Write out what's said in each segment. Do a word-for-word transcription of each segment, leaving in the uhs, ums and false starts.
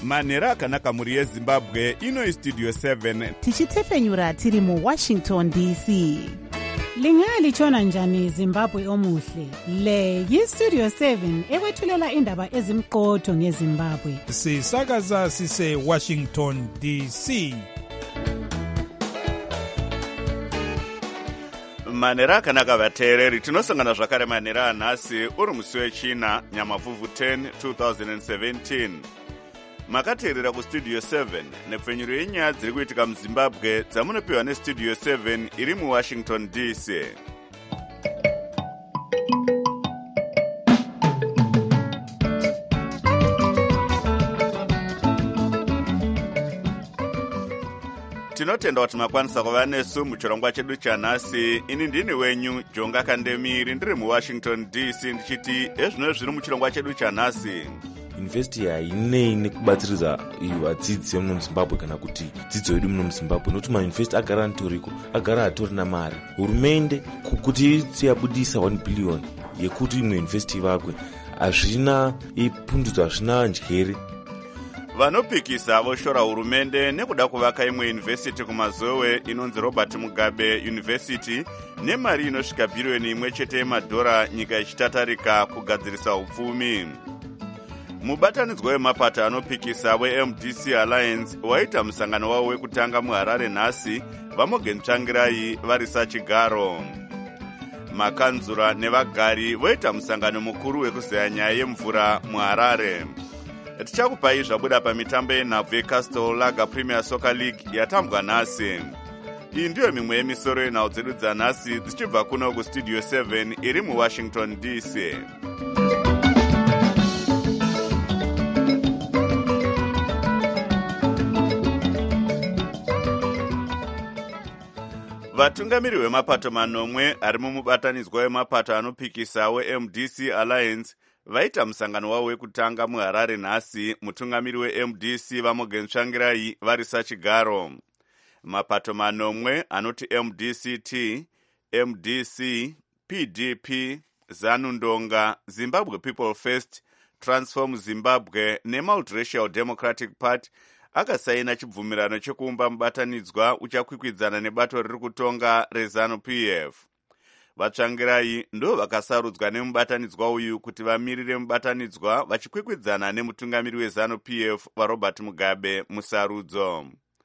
manhero akanaka mhuri yezimbabwe. Ino Studio seven tichitefenyura tiri muWashington D C. Lingalitshona njani Zimbabwe omuhle? Le yiStudio seven ekwethulela indaba ezimqotho ngeZimbabwe. Sisakaza sise Washington D C. manhero akanaka vateereri, tinosangana zvakare manhero anhasi uri musi wechina nyamavhuvhu ten twenty seventeen. Makateerera kuStudio seven nepfenyuro yenyaya dziri kuitika muZimbabwe dzamunopiwa neStudio seven iri muWashington D C. Tinotenda kuti makwanisa kuva nesu muchirongwa chedu chanhasi. Ini ndini wenyu Jonga Kandemiri ndiri muWashington D C ndichiti ezvino zviri muchirongwa chedu chanhasi. University hainei nekubatsiridza vadzidzi vemuno muZimbabwe kana kuti dzidzo yedu muno muZimbabwe, nokuti mauniversity agara nitoriko, agara hatorina mari. Hurumende kuti yabudisa one billion yekuti imwe university ivakwe, hazvina ipundudzo, hazvina njere. Vanopikisa voshora hurumende nekuda kuvaka imwe university kumazowe inonzi Robert Mugabe University nemari inosvika bhiriyoni imwe chete yemadhora, nyika ichitatarika kugadzirisa upfumi. Mubatanidzwa wemapato anopikisa weM D C Alliance waita musangano wavo wekutanga muHarare nhasi, vaMorgan Tsvangirai vari sachigaro. Makanzura nevagari voita musangano mukuru wekuzeya nyaya yemvura muHarare. Tichakupai zvabuda pamitambo yenhabvu yeCastle Lager Premier Soccer League yatambwa nhasi. Iyi ndiyo mimwe yemisoro yenhau dzedu dzanhasi dzichibva kuno kuStudio seven iri muWashington D C. Vatungamiri vemapato manomwe ari mumubatanidzwa wemapato anopikisa weM D C Alliance vaita musangano wavo wekutanga muHarare nhasi, mutungamiri weM D C vaMorgan Tsvangirai vari sachigaro. Mapato manomwe anoti M D C T, M D C, P D P, ZANU Ndonga, Zimbabwe People First, Transform Zimbabwe neMultiracial Democratic Party akasaina chibvumirano chekuumba mubatanidzwa uchakwikwidzana nebato riri kutonga reZANU P F. Vatsvangirai ndo vakasarudzwa nemubatanidzwa uyu kuti vamirire mubatanidzwa vachikwikwidzana nemutungamiri weZANU P F vaRobert Mugabe musarudzo.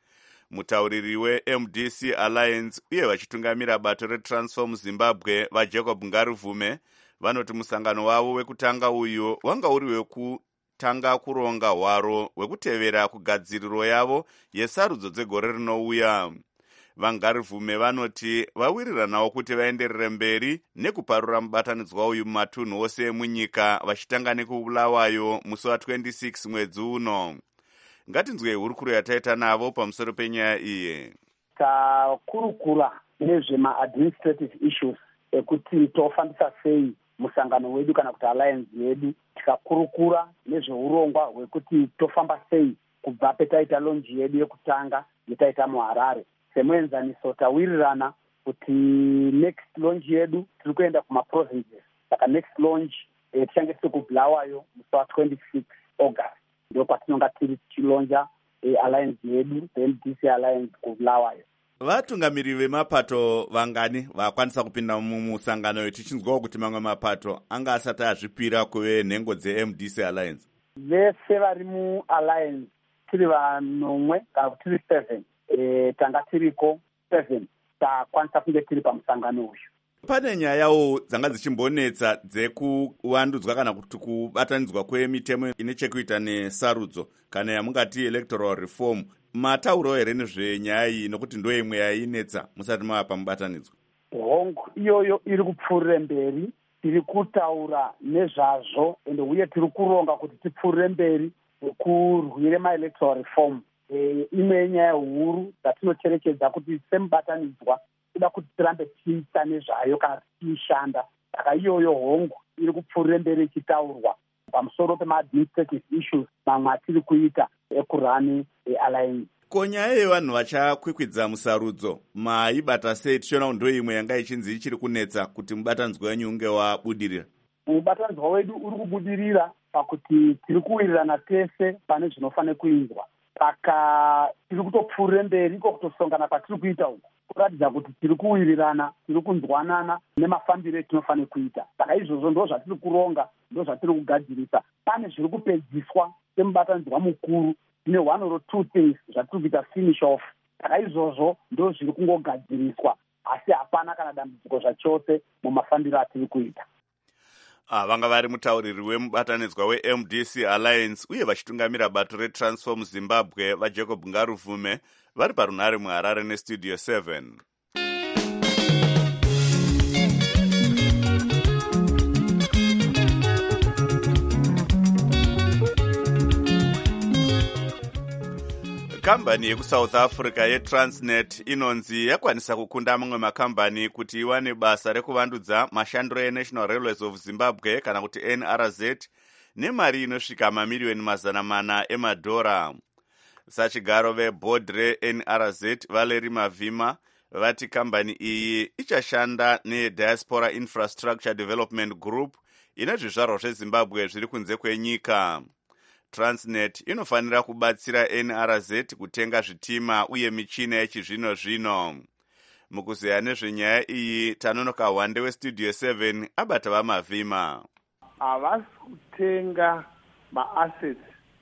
Mutauriri weM D C Alliance uye vachitungamira bato reTransform Zimbabwe vaJacob Ngaruvume vanoti musangano wavo wekutanga uyu wanga uri wekutanga kuronga hwaro wekutevera kugadziriro yavo yesarudzo dzegore rinouya. Vangaruvume vanoti vawiriranawo kuti vaenderere mberi nekuparura mubatanidzwa uyu mumatunhu ose emunyika vachitanga nekubulawayo musi wa26 mwedzi uno. Ngatinzwe hurukuro yataita navo pamusoro penyaya iyi. Takurukura nezvema-administrative issues ekuti tofambisa sei musangano wedu kana kuti alliance yedu. Tikakurukura nezveurongwa hwekuti tofamba sei kubva petaita lonji yedu yekutanga yetaita muHarare. Semuenzaniso tawirirana kuti next launch yedu tiri kuenda kumaprovinces. Saka next launch eh, tichange tiri kubulawayo musi wa twenty-six August. Ndio kwatinonga tiri tichilonja eh, alliance yedu M D C Alliance kubulawayo. Vatungamiri vemapato vangani vakwanisa kupinda mumusangano uyu, tichinzwawo kuti mamwe mapato anga asati azvipira kuve nhengo dzeM D C Alliance? Vese vari mualliance tiri vanomwe kana kuti tiri seven. E, tanga tiriko seven takwanisa kunge tiri pamusangano uyu. Pane nyayawo dzanga dzichimbonetsa dzekuwandudzwa kana kuti kubatanidzwa kwemitemo ine chekuita nesarudzo kana yamungati electoral reform. Matauro here nezvenyaya iyi nokuti ndo imwe yainetsa musati mava pamubatanidzwa? Hongu iyoyo iri kupfuurire mberi, tiri kutaura nezvazvo ende uye tiri kuronga kuti tipfuurire mberi kurwire ma-electoral reform. E, imwe yenyaya huru dzatinocherekedza kuti semubatanidzwa kuda kuti tirambe tiita nezvayo kana tiishanda. Saka iyoyo hongu iri kupfuurire mberi ichitaurwa pamusoro pema-administrative issues mamwe atiri kuita ekurani e-alliance. Ko nyaya yevanhu vachakwikwidza musarudzo maibata sei? Tichiona ndo imwe yanga ichinzi ichiri kunetsa kuti mubatanidzwa wenyu unge wabudirira. Mubatanidzwa wedu uri kubudirira pakuti tiri kuwirirana tese pane zvinofanira kuizwa. Saka tiri kutopfuurire mberi iko kutosongana kwatiri kuita uku kuratidza kuti tiri kuwirirana, tiri kunzwanana nemafambiro etinofanira kuita. Saka izvozvo ndo zvatiri kuronga, ndo zvatiri kugadzirisa. Pane zviri kupedziswa semubatanidzwa mukuru ne one or two things zvatiri kuita finish off. Saka izvozvo ndo zviri kungogadziriswa, asi hapana kana dambudziko zvachose mumafambiro atiri kuita. Ah, vanga vari mutauriri wemubatanidzwa we-M D C Alliance uye vachitungamira bato reTransform Zimbabwe vaJacob Ngaruvume vari parunhare muHarare neStudio seven. Kambani yekuSouth Africa yeTransnet inonzi yakwanisa kukunda mamwe makambani kuti iwane basa rekuvandudza mashandiro eNational Railways of Zimbabwe kana kuti N R Z nemari inosvika mamiliyoni mazana mana emadhora. Sachigaro veboard reN R Z Valeri Mavhima vati kambani iyi ichashanda neDiaspora Infrastructure Development Group ine zvizvarwa zveZimbabwe zviri kunze kwenyika. Transnet inofanira kubatsira N R Z kutenga zvitima uye michina yechizvino zvino. Mukuzeya nezvenyaya iyi Tanonoka Wande weStudio seven abata vaMavhima. Havasi kutenga ma-assets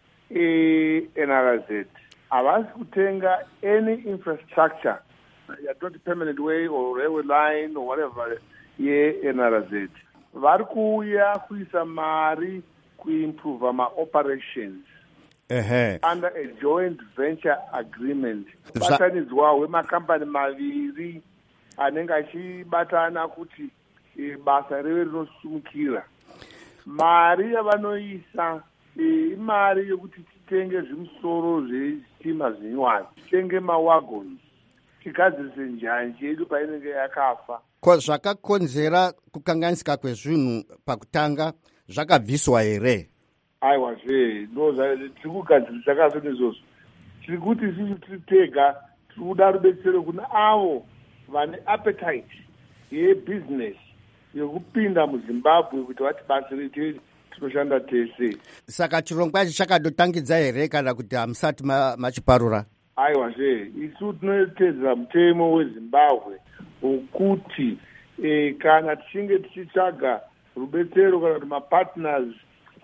e-N R Z. Havasi kutenga any infrastructure, not permanent way or railway line or whatever, ye-N R Z. Vari kuuya kuisa mari kuimprove ma-operations uh-huh. under a joint venture agreement. Batanidzwa wemakampani maviri anenge achibatana kuti e, basa rive rinosumukira. Mari yavanoisa imari yokuti titenge zvimusoro zvechitima zvinyuwani, titenge mawagons, tigadzirise njanji yedu painenge yakafa. Ko zvakakonzera kukanganisika kwezvinhu pakutanga zvakabviswa here? Aiwa zve, ndo tiri kugadzirisa kaso nezvozvo. Tiri kuti isusu tiri tega tiri kuda rubetsero kuna avo vane appetite yebusiness yekupinda muZimbabwe kuti vati basa redu tinoshanda tese. Saka chirongwa ichi chakadotangidza here kana kuti hamusati machiparura? Aiwa zve, isu tinotedzera mutemo weZimbabwe wokuti e, kana tichinge tichitsvaga rubetsero kana kuti mapartners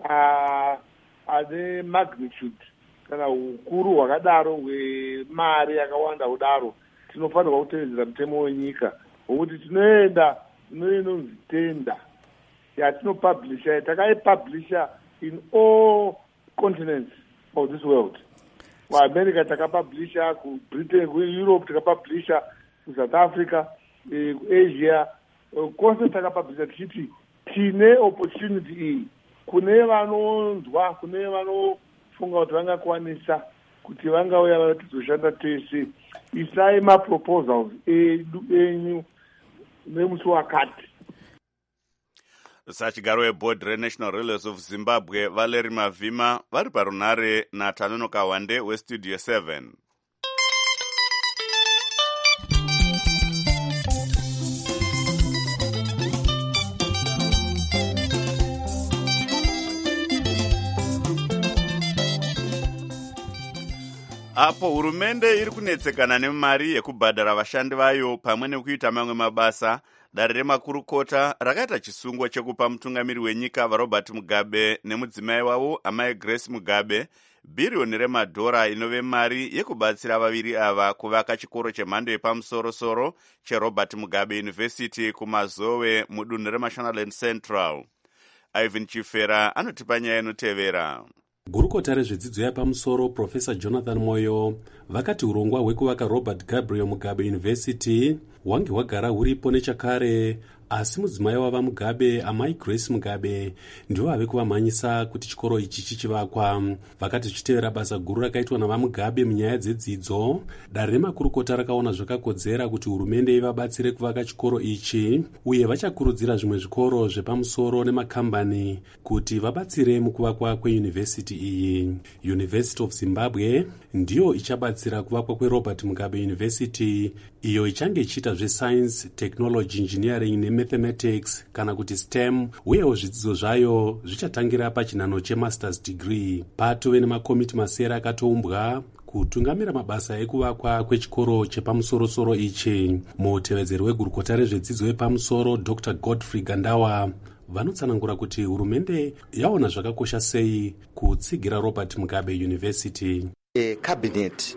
ane magnitude kana ukuru hwakadaro hwemari yakawanda kudaro, tinofanirwa kutevedzera mutemo wenyika wokuti tinoenda inoinonzi tenda yatinopublisha, takaipublisha in all continents of this world. KuAmerica takapublisha, kuBritain, kuEurope takapublisha, kuSouth Africa, kuAsia, kose takapublisha tichiti tine opportunity iyi kune vanonzwa, kune vanofunga kuti vangakwanisa kuti vangauya vatizoshanda tese. Isai maproposals edu enyu nemusi wakati. Sachigaro weboard reNational Railways of Zimbabwe Valeri Mavhima vari parunhare naTanonoka Wande weStudio seven. Apo hurumende iri kunetsekana nemari yekubhadhara vashandi vayo pamwe nekuita mamwe mabasa, dare remakurukota rakaita chisungo chekupa mutungamiri wenyika vaRobert Mugabe nemudzimai wavo amai Grace Mugabe bhiriyoni remadhora inove mari yekubatsira vaviri ava kuvaka chikoro chemhando yepamusoro-soro cheRobert Mugabe University kuMazowe mudunhu reMashonaland Central. Ivan Chifera anotipa nyaya inotevera. Gurukota rezvedzidzo yapamusoro Professor Jonathan Moyo vakati urongwa hwekuvaka Robert Gabriel Mugabe University hwange hwagara huripo nechakare, asi mudzimai wava Mugabe amai Grace Mugabe ndivo vave kuvamhanyisa kuti chikoro ichi chichivakwa. Vakati zvichitevera basa guru rakaitwa navaMugabe munyaya dzedzidzo, dare remakurukota rakaona zvakakodzera kuti hurumende ivabatsire kuvaka chikoro ichi, uye vachakurudzira zvimwe zvikoro zvepamusoro nemakambani kuti vabatsire mukuvakwa kweyunivhesiti iyi. University of Zimbabwe ndiyo ichabatsira kuvakwa kweRobert Mugabe University, iyo ichange ichiita zveScience, Technology, Engineering yemathematics kana kuti stem, uyewo zvidzidzo zvayo zvichatangira pachinhano chemasters degree. Patove nemakomiti masere akatoumbwa kutungamira mabasa ekuvakwa kwechikoro chepamusorosoro ichi. Mutevedzeri wegurukota rezvedzidzo yepamusoro Dr Godfrey Gandawa vanotsanangura kuti hurumende yaona zvakakosha sei kutsigira Robert Mugabe University. E, cabinet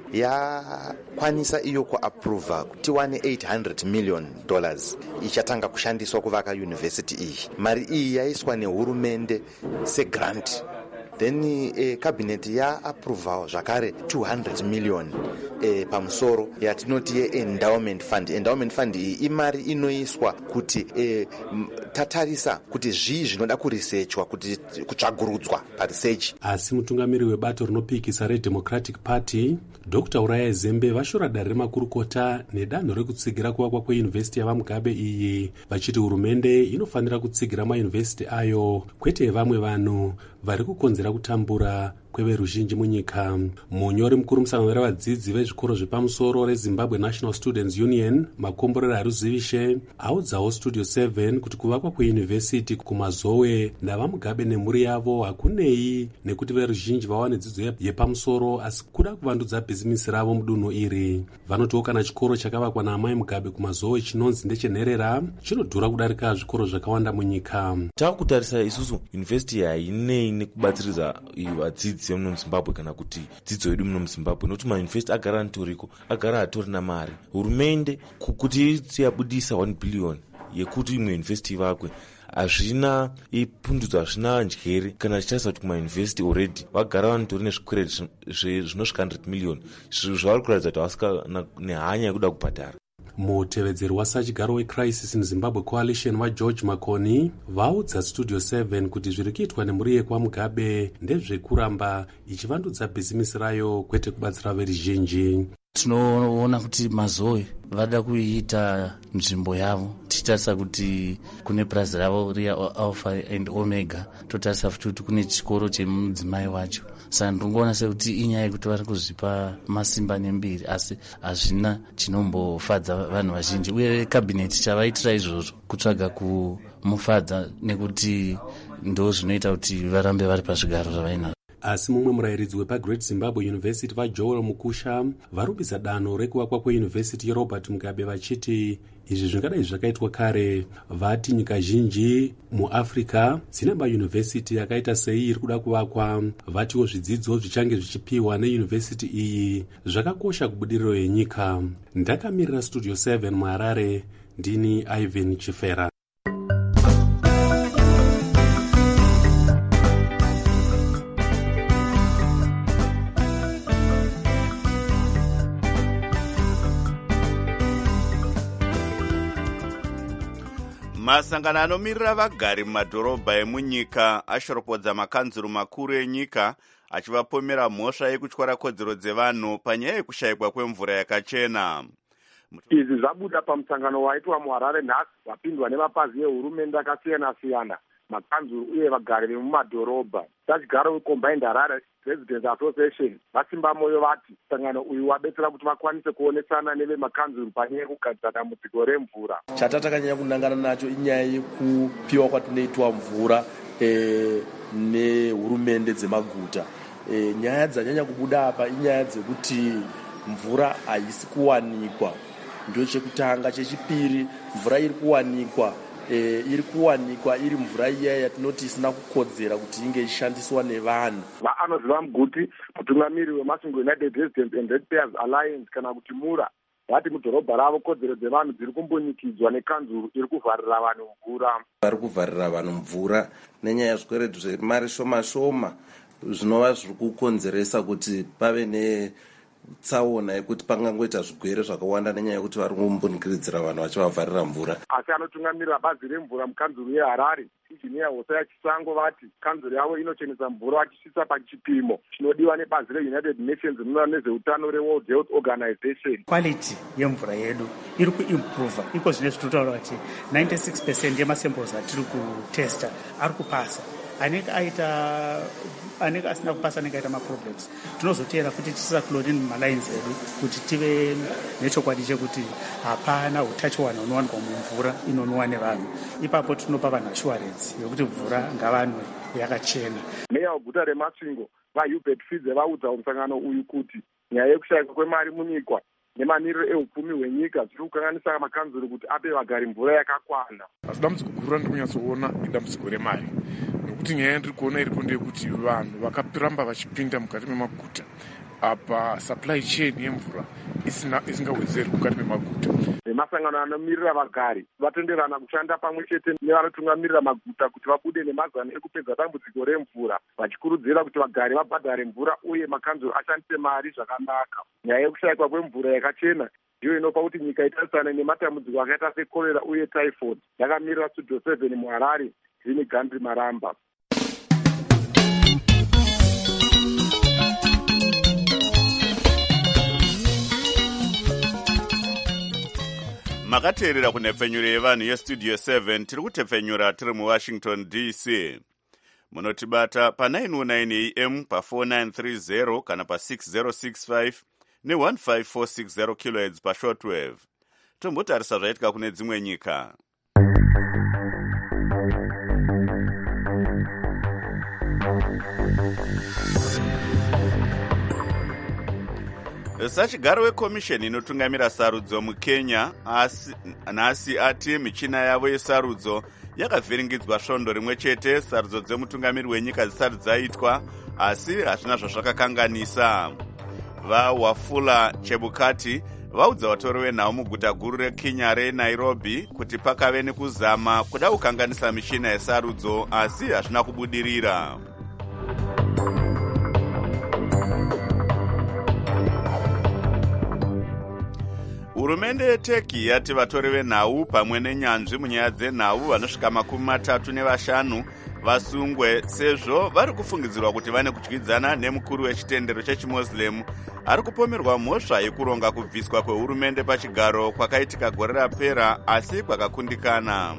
yakwanisa iyo kuapprova kuti tiwane eight hundred million dollars ichatanga kushandiswa kuvaka university iyi. Mari iyi yaiswa nehurumende segrant. Then e, cabinet yaapprovawo zvakare two hundred million e, pamusoro yatinoti ye-endowment fund. Endowment fund iyi imari inoiswa kuti e, tatarisa kuti zvii zvinoda kurisechwa, kuti kutsvagurudzwa paresearch. Asi mutungamiri webato rinopikisa reDemocratic Party Dr Uraya Zembe vashora dare remakurukota nedanho rekutsigira kuvakwa kweyunivhesiti yavaMugabe iyi, vachiti hurumende inofanira kutsigira mayunivhesiti ayo, kwete vamwe vanhu vari kukonzera kutambura kweveruzhinji munyika. Munyori mukuru musangano revadzidzi vezvikoro zvepamusoro reZimbabwe National Students Union Makomborero Haruzivishe audzawo Studio seven kuti kuvakwa kweyunivhesiti kumazowe navaMugabe nemhuri yavo hakunei nekuti veruzhinji vawane dzidzo yepamusoro, asi kuda kuvandudza bhizimisi ravo mudunhu iri. Vanotiwo kana chikoro chakavakwa naamai Mugabe kumazowe chinonzi ndechenherera chinodhura kudarika zvikoro zvakawanda munyika. Takutarisa isusu yunivhesiti hainei nekubatsiridza vadzidzi muno muZimbabwe kana kuti dzidzo yedu muno muZimbabwe, nokuti mayunivhesiti agara atoriko, agara atori namari. Hurumende kuti yabudisa one billion yekuti imwe yunivhesiti ivakwe hazvina ipundudzo, hazvina njere kana zvichaisa kuti kumayunivhesiti already vagara vanotori nezvikwereti zvinosvika one hundred million, zvinhu zvavari kuratidza kuti havasika nehanya yekuda kubhadhara. Mutevedzeri wasachigaro weCrisis in Zimbabwe Coalition waGeorge Makoni vaudza Studio seven kuti zviri kuitwa nemhuri yekwaMugabe ndezvekuramba ichivandudza bhizimisi rayo kwete kubatsira veruzhinji. Tinoona kuti mazowe vada kuita nzvimbo yavo, tichitarisa kuti kune purazi ravo riya Alpha and Omega, totarisa futi kuti kune chikoro chemudzimai wacho. Saka ndingoona sekuti inyaya yekuti vari kuzvipa masimba nembiri, asi hazvina chinombofadza vanhu vazhinji, uye kabineti chavaitira izvozvo kutsvaga kumufadza nekuti ndo zvinoita kuti varambe vari pazvigaro zvavainazvo. Asi mumwe murayiridzi wepaGreat Zimbabwe University vaJoel Mukusha varumbidza danho rekuvakwa kweyunivhesiti yeRobert Mugabe vachiti izvi zvingadai zvakaitwa kare. Vati nyika zhinji muAfrica dzine mayunivhesiti yakaita sei iri kuda kuvakwa. Vatiwo zvidzidzo zvichange zvichipiwa neyunivhesiti iyi zvakakosha kubudiriro yenyika. Ndakamirira Studio seven muHarare, ndini Ivan Chifera. Masangano anomirira vagari mumadhorobha emunyika ashoropodza makanzuru makuru enyika achivapomera mhosva yekutyara kodzero dzevanhu panyaya yekushayikwa kwemvura yakachena. Izvi zvabuda pamusangano waitwa muHarare nhasi wapindwa nemapazi ehurumende akasiyana siyana, makanzuru uye vagari vemumadhorobha. Sachigaro weCombined Harare Residents Association vasimba moyo vati musangano uyu wabetsera kuti vakwanise kuonesana nevemakanzuru panyaya yekugadzira dambudziko remvura. Chatatakanyanya kunangana nacho inyaya yekupiwa kwatinoitwa mvura e, nehurumende dzemaguta. E, nyaya dzanyanya kubuda apa inyaya dzekuti mvura haisi kuwanikwa, ndio chekutanga. Chechipiri, mvura iri kuwanikwa E, iri kuwanikwa iri mvura iya yatinoti isina kukodzera kuti inge ishandiswa nevanhu. Vanoziva Mguti, mutungamiri weMasungo United Residents and Ratepayers Alliance kana kuti MURA, vati mudhorobha ravo kodzero dzevanhu dziri kumbonikidzwa nekanzuru iri kuvharira vanhu mvura. Vari kuvharira vanhu mvura nenyaya yezvikweretu zvemari shoma shoma zvinova zviri kukonzeresa kuti pave ne tsaona yekuti pangangoita zvigwere zvakawanda nenyaya yekuti vari kumbonikidzira vanhu vachivavharira mvura. Asi anotungamirira bazi remvura mukanzuru yeHarare, injiniya Hosea Chisango, vati kanzuru yavo inochenesa mvura vachisvitsa pachipimo chinodiwa nebazi reUnited Nations rinoona nezveutano reWorld Health Organization. Quality yemvura yedu iri kuimprova, iko zvine zvinotaura kuti ninety-six percent yemasamples atiri kutesta ari kupasa. anenge aita anenge asina kupasa anenge aita maproblems tinozotera futi tisisa chlorine mumalines edu kuti tive nechokwadi chekuti hapana utachiwana unowanikwa mumvura inonwiwa nevanhu. Ipapo tinopa vanhu assurance yekuti mvura ngavanwe yakachena. Meya weguta reMasvingo vaHubert Fidze vaudza musangano uyu kuti nyaya yekushayika kwemari munyika nemaniriro eupfumi hwenyika zviri kukanganisa makanzuro kuti ape vagari mvura yakakwana. Asi dambudziko guru randikunyatsoona idambudziko remari, nokuti nyaya yandiri kuona iripo ndeyekuti vanhu vakaramba vachipinda mukati memaguta apa supply chain yemvura isingawedzeri mukati memaguta. Vemasangano anomirira vagari vatenderana kushanda pamwe chete nevanotungamirira maguta kuti vabude nemazano ekupedza dambudziko remvura, vachikurudzira kuti vagari vabhadhare mvura uye makanzuro ashandise mari zvakanaka. Nyaya yekushayikwa kwemvura yakachena ndiyo inopa kuti nyika itarisane nematambudziko akaita sekorera uye typhoid. Yakamirira Studio seven muHarare, Vini Gandhi Maramba. makateerera kunhepfenyuro yevanhu yestudio seven tiri kutepfenyura tiri muwashington D C. Munotibata pa nine oh nine A M pa four nine three zero kana pa six zero six five ne one five four six zero kilohertz pa shortwave. Tombotarisa zvaitika kune dzimwe nyika. Sachigaro wekomisheni inotungamira sarudzo mukenya nhasi ati michina yavo yesarudzo yakavhiringidzwa svondo rimwe chete sarudzo dzemutungamiri wenyika dzisati dzaitwa, asi hazvina zvazvakakanganisa. VaWafula Chebukati vaudza vatori venhau muguta guru reKenya reNairobi kuti pakave nekuzama kuda kukanganisa michina yesarudzo, asi hazvina kubudirira. Hurumende yeTurkey yati vatori venhau pamwe nenyanzvi munyaya dzenhau vanosvika makumi matatu nevashanu vasungwe sezvo vari kufungidzirwa kuti vane kudyidzana nemukuru wechitendero chechimoslem ari kupomerwa mhosva yekuronga kubviswa kwehurumende pachigaro kwakaitika gore rapera asi kwakakundikana.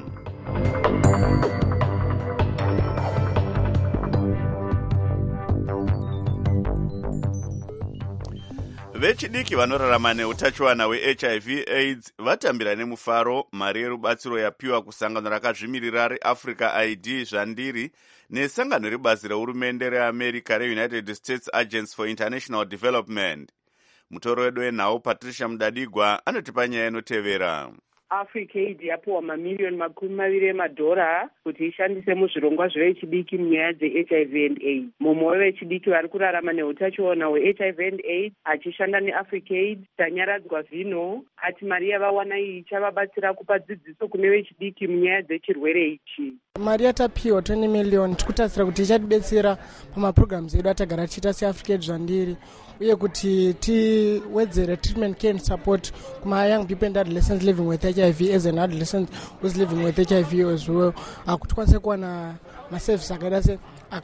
Vechidiki vanorarama neutachiwana hweH I V AIDS vatambira nemufaro mari yerubatsiro yapiwa kusangano rakazvimirira reAfrica I D zvandiri nesangano rebazi rehurumende reAmerica reUnited States Agency for International Development. Mutoro wedu wenhau Patricia Mudadigwa anotipa nyaya inotevera. Africa Aid yapuwa mamiliyoni makumi maviri emadhora kuti ishandise muzvirongwa zvevechidiki munyaya dzeH I V and AIDS. Mumwe wevechidiki vari kurarama neutachiona hweH I V and AIDS achishanda neAfrica Aid tanyaradzwa zvino ati mari yavawana iyi ichavabatsira kupa dzidziso kune vechidiki munyaya dzechirwere ichi. Mari yatapiwa twenty million tikutarisira kuti ichatidetsera pamaprograms edu atagara tichiita seAfrica Aid zvandiri, uye kuti tiwedzere treatment care and support kuma young people and adolescents living with H I V as an adolescent who's living with H I V as well, kuti tikwanise kuwana maservice akaita se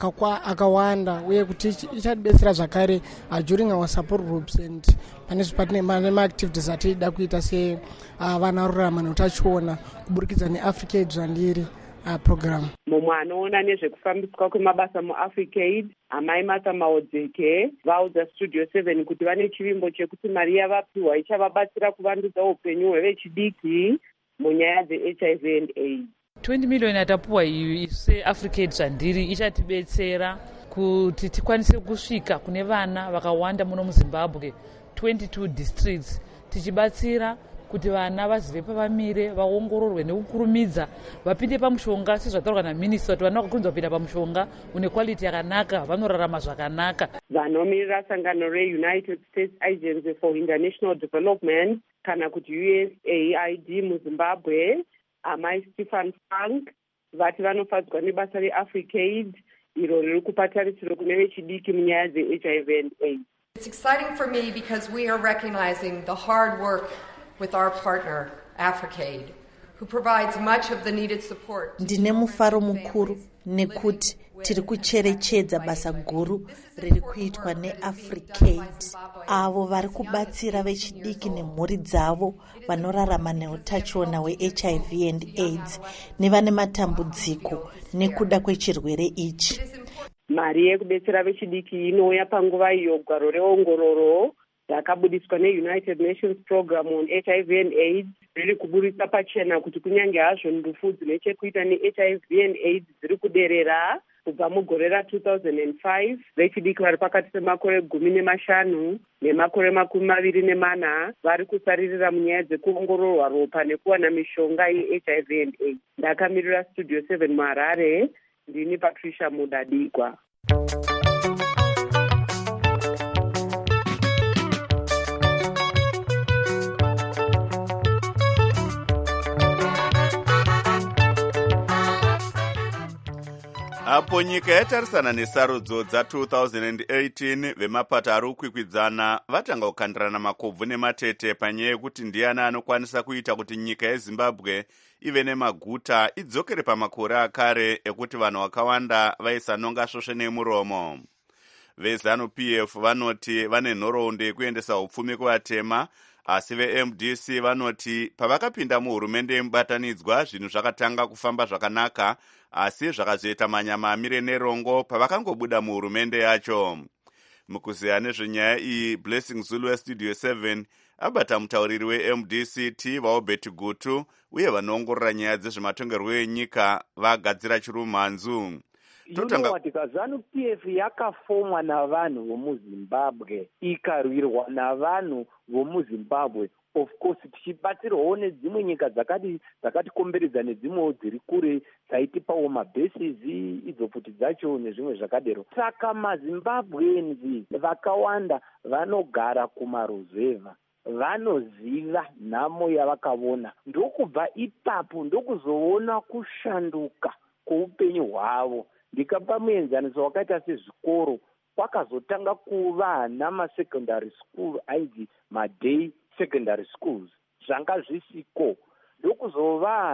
akawanda, uye kuti ichatidetsera zvakare during our support groups and pane maactivities atida kuita se vana rurama neutachiona kuburikidza neAfrica Aid zvandiri Uh, program. Mumwe anoona nezvekufambiswa kwemabasa muAfrica Aid, amai Martha Maodzeke vaudza Studio seven kuti vane chivimbo chekuti mari yavapiwa ichavabatsira kuvandudza upenyu hwevechidiki munyaya dzeH I V and AIDS. twenty million atapuwa iyi seAfrica Aid zvandiri ichatibetsera kuti tikwanise kusvika kune vana vakawanda muno muZimbabwe twenty-two districts, tichibatsira kuti vana vazive pavamire, vaongororwe nekukurumidza vapinde pamushonga sezvataurwa naminista kuti vana vakakurudzirwa kupinda pamushonga une quality yakanaka, vanorarama zvakanaka. Vanomirira sangano reUnited States Agency for International Development kana kuti U S A I D muZimbabwe, amai Stephen Frank vati vanofadzwa nebasa reAfrica Aid iro riri kupa tarisiro kune vechidiki munyaya dzeH I V and AIDS. It's exciting for me because we are recognizing the hard work with our partner Africa Aid, who provides much of the needed support. Ndine mufaro mukuru nekuti tiri kucherechedza basa guru riri kuitwa neAfricate, avo vari kubatsira vechidiki nemhuri dzavo vanorarama neutachiona hwe-H I V and AIDS nevane matambudziko nekuda kwechirwere ichi. Mari yekudetsera vechidiki inouya panguva iyo gwaro reongororo rakabudiswa neUnited Nations Program on H I V and AIDS riri kuburitsa pachena kuti kunyange hazvo ndufu dzine chekuita ne-H I V and AIDS dziri kuderera kubva mugore ra two thousand five, vechidiki vari pakati pemakore gumi nemashanu nemakore makumi maviri nemana vari kusaririra munyaya dzekuongororwa ropa nekuwana mishonga ye-H I V and AIDS. Ndakamirira Studio seven muHarare, ndini Patricia Mudadikwa. Apo nyika yatarisana nesarudzo dza two thousand eighteen, vemapato ari kukwikwidzana vatanga kukandirana makobvu nematete panyaya yekuti ndiani anokwanisa kuita kuti nyika yeZimbabwe ive nemaguta idzokere pamakore akare ekuti vanhu vakawanda vaisanonga svosve nemuromo. VeZanu-P F vanoti vane nhoroondo yekuendesa upfumi kuvatema, asi ve-M D C vanoti pavakapinda muhurumende yemubatanidzwa zvinhu zvakatanga kufamba zvakanaka, asi zvakazoita manyama amire nerongo pavakangobuda muhurumende yacho. Mukuziya nezvenyaya iyi, Blessing Zulu weStudio seven abata mutauriri we-M D C T vaObert Gutu uye vanoongorora nyaya dzezvematongerwo enyika vagadzira chirumhanzu. Totanga ZANU-P F yakafomwa navanhu vomuZimbabwe, ikarwirwa navanhu vomuZimbabwe. Of course tichibatsirwawo nedzimwe nyika dzakati dzakatikomberedza nedzimwewo dziri kure dzaitipawo mabases idzo futi dzacho nezvimwe zvakadero. Saka maZimbabweans vakawanda vanogara kumaruzevha, vanoziva nhamo yavakaona. Ndokubva ipapo ndokuzoona kushanduka kweupenyu hwavo. Ndikapa muenzaniso wakaita sezvikoro, kwakazotanga kuva namasecondary school ainzi maday secondary schools, zvanga zvisiko. Ndokuzova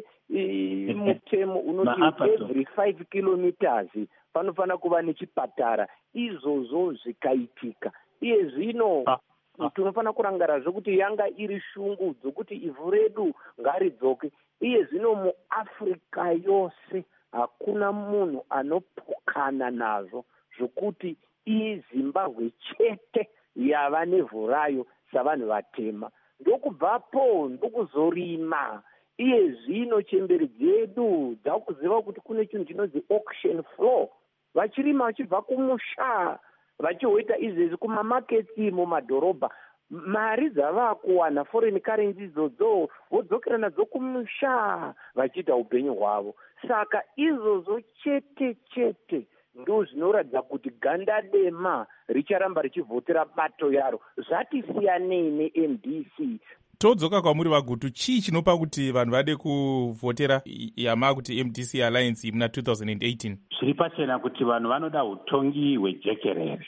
nemutemo unoti every five kilometers panofana kuva nechipatara. Izvozvo zvikaitika. Iye zvino tinofana kurangara zvokuti yanga iri shungu dzokuti ivhu redu ngaridzoke. Iye zvino muAfrica yose hakuna munhu anopokana nazvo zvokuti iZimbabwe chete yava nevhu rayo savanhu vatema. Ndokubvapo ndokuzorima. Iye zvino chemberi dzedu dzakuziva kuti kune chinhu chinonzi auction floor. Vachirima vachibva kumusha vachihoita izvezvi kumamaketsi mumadhorobha, mari dzava kuwana foreign currency idzodzo vodzokera nadzo kumusha vachiita upenyu hwavo. Saka izvozvo chete chete ndo zvinoratidza kuti ganda dema richaramba richivhotera bato yaro. Zvatisiyanei ne-M D C. Todzoka kwamuri vaGutu, chii chinopa kuti vanhu vade kuvhotera yama kuti M D C Alliance muna two thousand eighteen? Zviri pachena kuti vanhu vanoda utongi hwejekerere,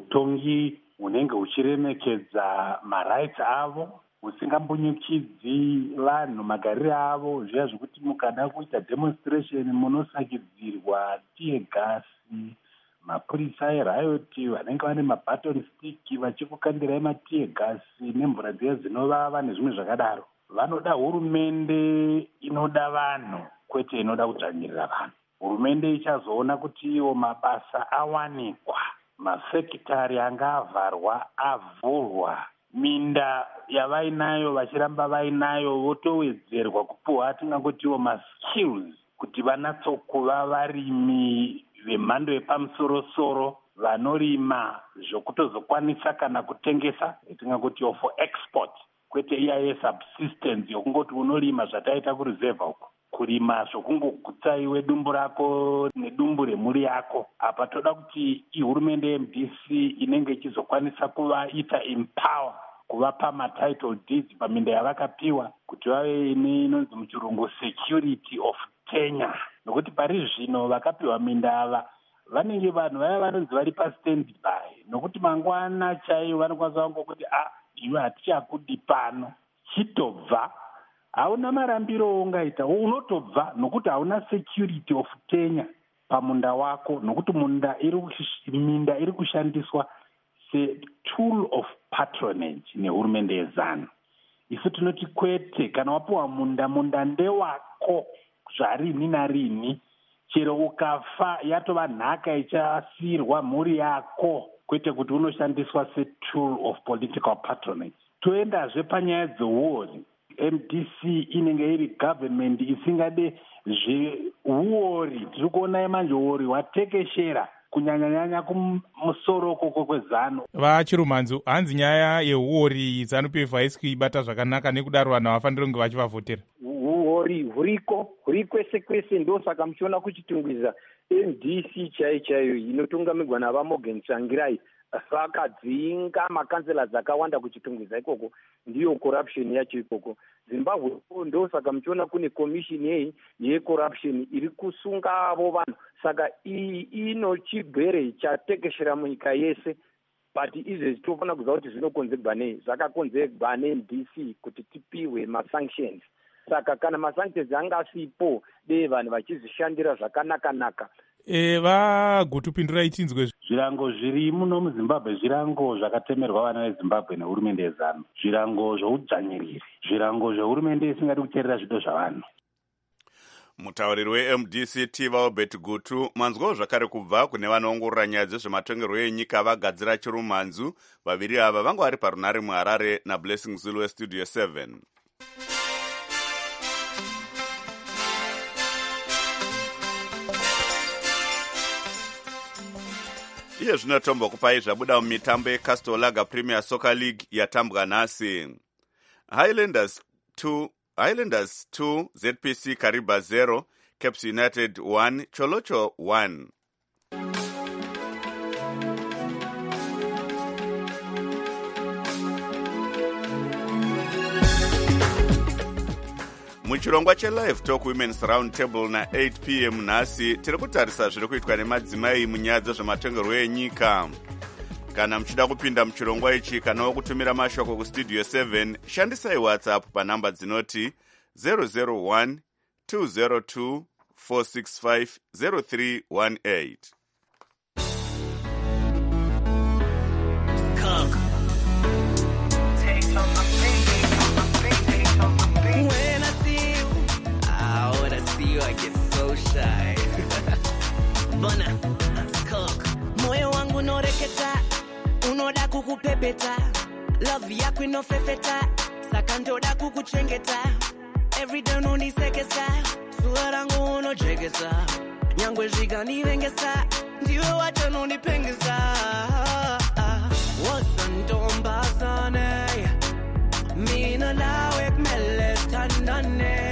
utongi hunenge huchiremekedza marights avo, husingambunyukidzi vanhu magariro avo, zviya zvekuti mukada kuita demonstration munosakidzirwa tiye gasi, mapurisa eriot vanenge vane mabaton stick vachikukandirai matiye gasi nemvura dziya dzinovava nezvimwe zvakadaro. Vanoda hurumende inoda vanhu kwete inoda kudzvanyirira vanhu. Hurumende ichazoona kuti iwo mabasa awanikwa, mafekitari anga avharwa avhurwa, minda yavainayo vachiramba vainayo votowedzerwa kupuhwa tingangoti iwo maskills kuti vanatsokuva varimi vemhando yepamusorosoro vanorima zvokutozokwanisa kana kutengesa tingangoti iwo for export, kwete iyaye subsistence yokungoti unorima zvataita kureserve uko, kurima zvokungogutsaiwe dumbu rako nedumbu remhuri yako. Apa toda kuti ihurumende ye-M D C inenge ichizokwanisa kuvaita empower, kuvapa matitle deeds paminda yavakapiwa kuti vave inonzi muchirungu security of tenure, nokuti pari zvino vakapiwa minda ava vanenge vanhu vaya vanonzi vari pastand by, nokuti mangwana chaiyo vanokwanisa kungokuti ah iwe hatichakudi pano, chitobva hauna marambiro ungaita, unotobva nokuti hauna security of tenure. pamunda wako, nokuti munda iri minda iri kushandiswa setool of patronage nehurumende yezanu. Isu tinoti kwete, kana wapiwa munda, munda ndewako zvarini narini, chero ukafa yatova nhaka ichasiyirwa mhuri yako, kwete kuti unoshandiswa setool of political patronage. Toendazve panyaya dzeuori, M D C inenge iri government isingade zveuori. Tiri kuona manje uori hwatekeshera kunyanyanyanya kumusoro koko kwezanu. VaChirumanzu, hanzi nyaya yeuori ZANU P F haisi kuibata zvakanaka, nekudaro vanhu havafaniri kunge vachivavhotera. Uori huriko huri kwese kwese, ndosaka muchiona kuchitungwiza M D C chaiyo chaiyo inotungamirwa navaMorgan Tsvangirai vakadzinga makansellors akawanda kuchitungwiza ikoko, ndiyo corruption yacho ikoko. Zimbabwe ndosaka muchiona kune commission yei yecorruption iri kusunga avo vanhu. Saka iyi ino chigwere chatekeshera munyika yese, but izvezvi tofanira kuziva kuti zvinokonzerwa nei. Zvakakonzerwa ne-M D C kuti tipiwe masanctions. Saka kana masanctions angasipo, dei vanhu vachizvishandira zvakanaka-naka. E, vagutupindurai tinzwe. Zvirango zviri muno muZimbabwe zvirango zvakatemerwa vana veZimbabwe nehurumende yezanu, zvirango zveudzvanyiriri, zvirango zvehurumende isingadi kuteerera zvido zvavanhu. Mutauriri we-M D C Tiva Obert Gutu manzwawo zvakare kubva kune vanoongorora nyaya dzezvematongerwo enyika vagadzira Chirumanzu. Vaviri ava vanga vari parunare muHarare naBlessing Zulu weStudio seven. Iye zvino tombokupai zvabuda mumitambo yeCastor Lager Premier Soccer League yatambwa nhasi. Highlanders two, Highlanders two, Z P C Kariba zero, Caps United one, Cholocho one. Muchirongwa cheLive Talk Women's Round Table na eight p m nhasi tiri kutarisa zviri kuitwa nemadzimai munyaya dzezvematongerwo enyika. Kana muchida kupinda muchirongwa ichi kana kutumira mashoko kuStudio seven, shandisai WhatsApp panhamba dzinoti zero zero one two zero two four six five zero three one eight. I get so shy. Bona, cook. Moyo wangu no reketa, unoda kukupepeta. Love yako inofefeta, sakantoda kukuchengeta. Every day unonisekesa, sura rangu unochekesa. Nyangwe zvikanivengesa, ndiwe wacho unonipengesa. Wasantombazane, mina nawe kumele sithandane.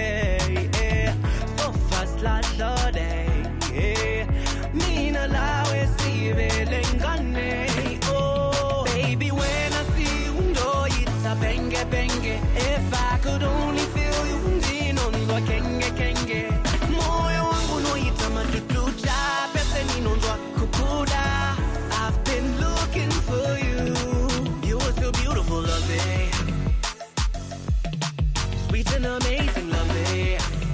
Last day, me no lie, see velengane. Oh, baby, when I see you, know it's a benge benge. If I could only feel you, dino no kenge kenge. Moyo wangu no itama tutuja, pese nino ndo kukuda. I've been looking for you. You were so beautiful, lovely, sweet and amazing, lovely.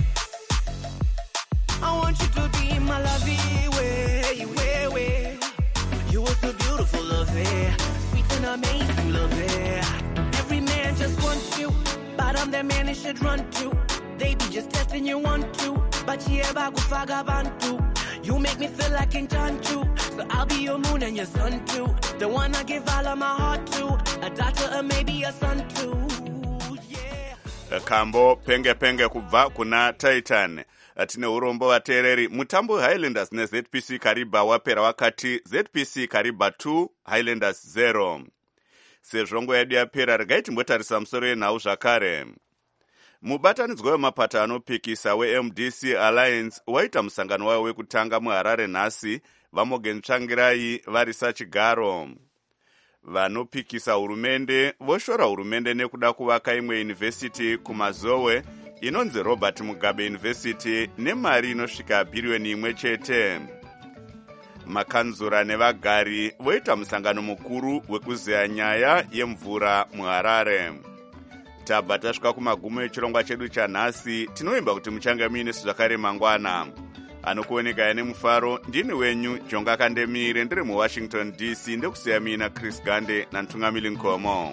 I want you to be my lovey, way, way, way. You were so beautiful, lovey, sweet and amazing, lovey. Every man just wants you, but I'm the man they should run to. They be just testing you want to, but yeah, bagufaga bantu. You make me feel like in Chanchu, so I'll be your moon and your sun too. The one I give all of my heart to, a daughter or maybe a son too. Yeah. Kambo penge penge kubva kuna Titan. Tine urombo vateereri. Mutambo Highlanders neZ P C Kariba wapera wakati Z P C Kariba two, Highlanders zero. Sezvongo yedu yapera, regai timbotarisa musoro yenhau zvakare. Mubatanidzwa wemapata anopikisa we-M D C Alliance waita musangano wayo wekutanga muHarare nhasi, vaMorgan Tsvangirai vari sachigaro. Vanopikisa hurumende voshora hurumende nekuda kuvaka imwe yunivhesiti kumazowe inonzi Robert Mugabe University nemari inosvika bhiriyoni imwe chete. Makanzura nevagari voita musangano mukuru wekuzeya nyaya yemvura muHarare. Tabva tasvika kumagumo echirongwa chedu chanhasi. Tinoimba kuti muchange muine zvakare mangwana. anokuoneka ane mufaro. Ndini wenyu Jonga Kandemire, ndiri muWashington D C, ndekusiya mina Chris Gande nantungamili Nkomo.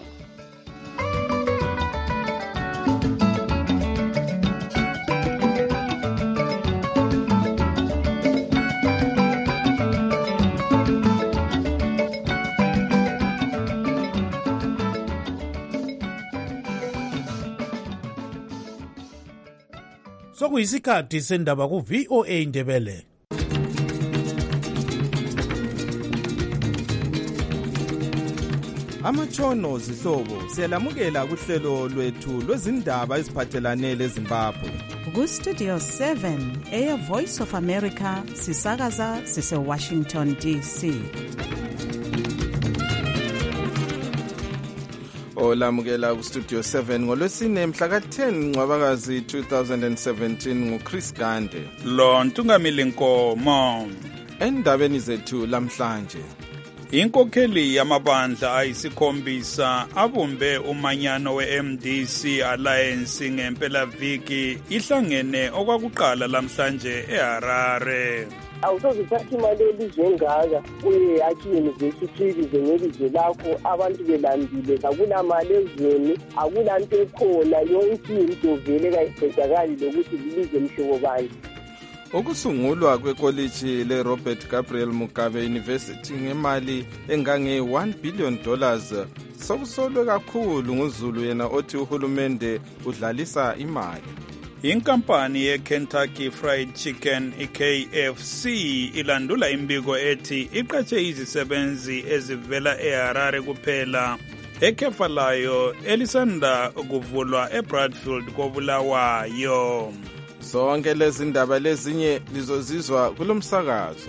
Sokuyisikhathi sendaba ku V O A Ndebele. Amatshono zihlobo siyalamukela kuhlelo lwethu lwezindaba eziphathelane leZimbabwe. Ku Studio seven eya Voice of America sisakaza sise Washington D C. Olamukela ku Studio seven ngolwesine mhla ka ten Ncwabakazi two thousand seventeen nguChris Gande. Lo Ntungamili Nkomo. Endabeni zethu lamhlanje. Inkokheli yamabandla ayisikhombisa abumbe umanyano we-M D C Alliance ngempelaviki ihlangene okwakuqala lamhlanje eHarare. Awusozithatha imali elizengaka uye akhi university ngelizwe lakho abantu belambile akunamali ezweni akulanto ekhona yonke into vele kayiqedakali lokuthi lilize mhlobo bani. Ukusungulwa kwekoliji leRobert Gabriel Mugabe University ngemali engange one billion dollars sokusolwe kakhulu nguZulu yena othi uhulumende udlalisa imali. Inkampani ye-Kentucky Fried Chicken i-K F C ilandula imbiko ethi iqatshe izisebenzi ezivela eHarare kuphela ekhefa layo elisanda kuvulwa eBradfield koBulawayo. Zonke lezi ndaba lezinye lizozizwa kulomsakazo.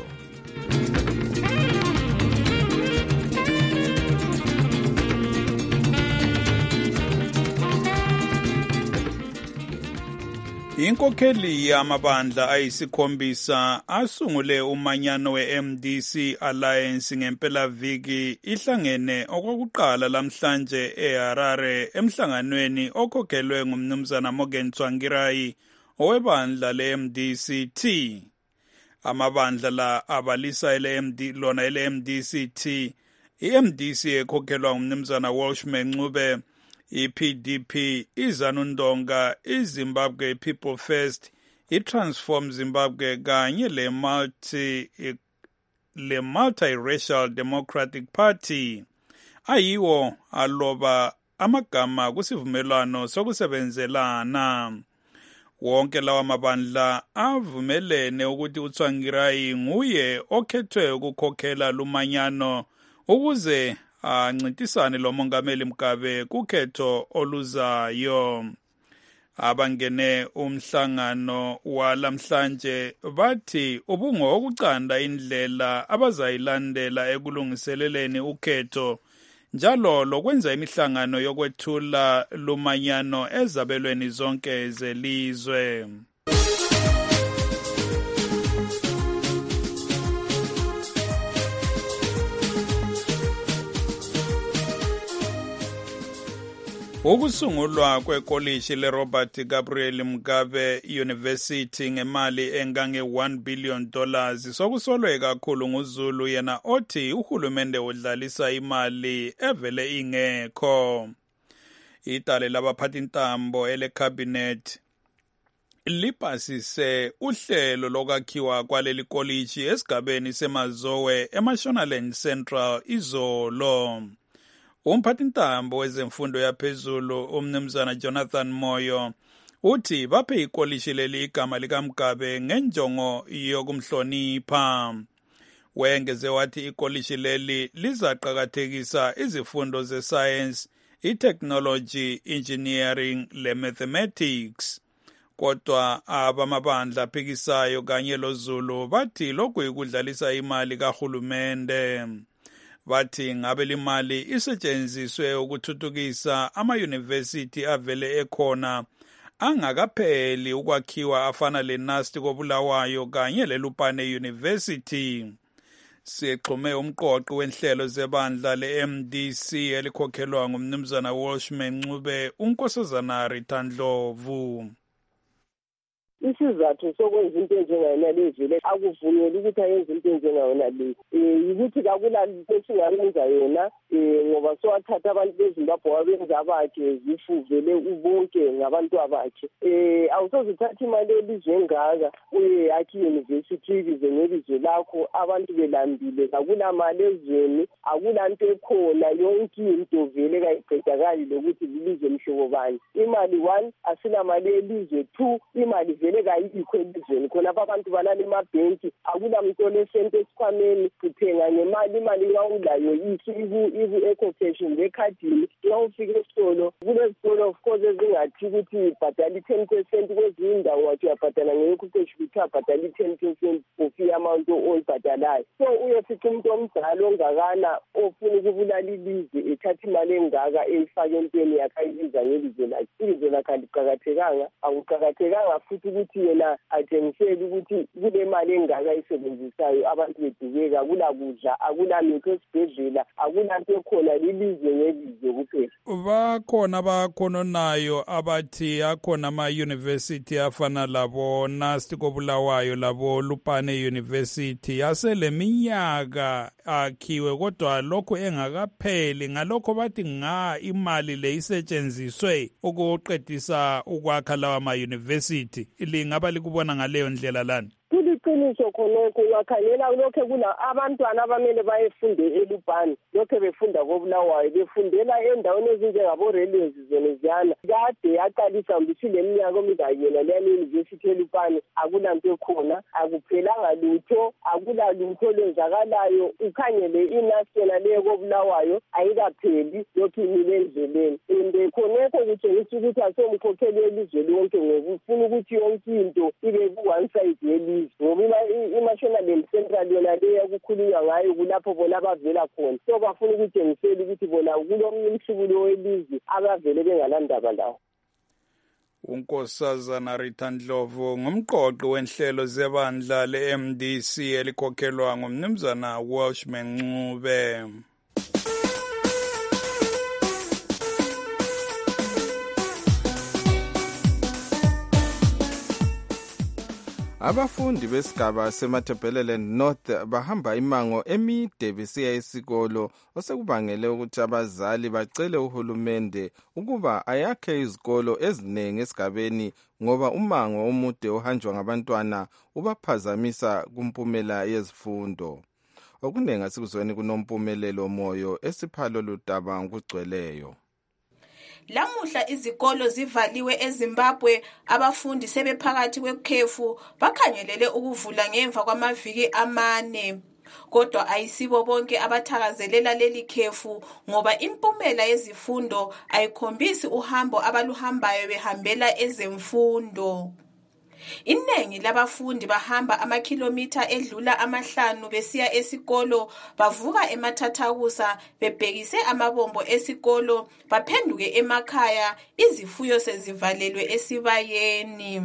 Inkokheli yamabandla ayisikhombisa asungule umanyano we-M D C Alliance ngempelaviki ihlangene okwakuqala lamhlanje eHarare emhlanganweni okhokhelwe ngumnumzana Morgan Tsvangirai owebandla le-M D C T. Amabandla la abalisa ele-M D lona ele-M D C T, i-M D C ekhokhelwa ngumnumzana Welshman Ncube, i-P D P, iZanu Ndonga, iZimbabwe People First, i-Transform Zimbabwe kanye le-multi le multiracial Democratic Party ayiwo aloba amagama kusivumelwano sokusebenzelana. Wonke lawa mabandla avumelene ukuthi uTsvangirai nguye okhethwe ukukhokhela lumanyano ukuze ancintisane lo mongameli Mugabe kukhetho oluzayo. Abangene umhlangano walamhlanje bathi ubungokucanda indlela abazayilandela ekulungiseleleni ukhetho njalo lokwenza imihlangano yokwethula lumanyano ezabelweni zonke zelizwe. Ukusungulwa kwekoliji leRobert Gabriel Mugabe University ngemali engange one billion dollars sokusolwe kakhulu nguZulu yena othi uhulumende udlalisa imali evele ingekho. Idale labaphathi intambo elecabinet lipasise uhlelo lokwakhiwa kwaleli koliji esigabeni seMazowe eMashonaland Central izolo. Umphathintambo wezemfundo yaphezulu umnumzana Jonathan Moyo uthi baphe ikoliji leli igama likaMugabe ngenjongo yokumhlonipha. Wengeze wathi ikoliji leli lizaqakathekisa izifundo ze-science, i-technology, engineering le-mathematics. Kodwa abamabandla aphikisayo kanye loZulu bathi lokhu ikudlalisa imali kahulumende. Bathi ngabe limali isetshenziswe ukuthuthukisa ama-university avele ekhona angakapheli ukwakhiwa afana le-Nasti koBulawayo kanye leLupane University. Sixhume umqoqi wenhlelo zebandla le-M D C elikhokhelwa ngumnumzana Welshman Ncube uNkosazana Rita Ndlovu. isizathu sokwenza into enjengayona levele akuvunyelwa ukuthi ayenze into enjengayona le um yikuthi kakula esingayenza yona um ngoba sowathatha abantu bezimbabwe wabenza abakhe zifu vele ubonke ngabantu abakhe um awusoze uthatha imali elizwe engaka uye yakhe iyunivesithi ibize ngelizwe lakho abantu belambile kakula mali ezweni akula nto ekhona yonke into vele kayiqedakali lokuthi lilizwe mhlobo bani imali one asinamali elizwe two imali vele kayikho elizweni khonapha abantu balala emabhenki akula muntu olesento esikhwameni kuthenga ngemali imali ngawulayo iku-eco-fashion lekhadini nxa ufika esitolo kulezitolo of course ezingathi ukuthi bhadala i-ten percent kwezinye indawo wathi uyabhadala nge-eco-fashion kuthi abhadala i-ten percent of i-amount oyibhadalayo so uyofica umuntu omdala ongakana ofuna ukubulala ilizwe ethatha imali engaka eyifake entweni yakhe ayibiza ngelizwe lakhe ilizwe lakhe aliqakathekanga akuqakathekanga futhi ukuthi yena atshengisele ukuthi kule mali engaka ayisebenzisayo abantu bedubeka akula kudla akula mithi esibhedlela akula nto ekhona lilizwe ngelizwe kuphela bakhona bakhononayo abathi akhona ama-yunivesithi afana labo Nasti koBulawayo labo Lupane University aseleminyaka akhiwe kodwa lokho engakapheli ngalokho bathi nga imali le isetshenziswe ukuqedisa ukwakha lawa ma-yunivesithi lingaba likubona ngaleyo ndlela lani kuliqiniso khonokho ungakhangela lokho kula abantwana abamele bayefunde eLupane lokho befunda koBulawayo befundela endaweni ezinjengabo-railways zoneziyana kade yaqalisa mbisile minyaka omingayena leyani university eLupane akulanto ekhona akuphelanga lutho akula lutho lwenzakalayo ukhangele inasiyona leyo koBulawayo ayikapheli lokhu imile endleleni and khonokho kutshengisa ukuthi asomkhokheli welizwe lonke ngoba ufuna ukuthi yonke into ibe ku-one side yelizwe ngoba i-national central yona leyo yakukhulunywa ngayo kulapho bona abavela khona so bafuna ukutshengisela ukuthi bona kulomnye umhlubulo welizwe abavele bengalandaba lawo unkosazana Rita Ndlovu ngumqoqi wenhlelo zebandla le-M D C elikhokhelwa ngumnumzana Welshman Ncube. Abafundi besigaba seMatabeleland North bahamba imango emide besiya esikolo osekubangele ukuthi abazali bacele uhulumende ukuba ayakhe izikolo eziningi esigabeni ngoba umango omude ohanjwa ngabantwana ubaphazamisa kumpumela yezifundo. Okunengi asikuzweni kunompumelelo moyo esiphalo ludaba ngugcweleyo. Lamuhla izikolo zivaliwe eZimbabwe abafundi sebephakathi kwekhefu bakhangelele ukuvula ngemva kwamaviki amane kodwa ayisibo bonke abathakazelela leli khefu ngoba impumela yezifundo ayikhombisi uhambo abaluhambayo behambela ezemfundo. Inengi labafundi bahamba amakhilomitha edlula amahlanu besiya esikolo bavuka emathathakusa bebhekise amabombo esikolo baphenduke emakhaya izifuyo sezivalelwe esibayeni.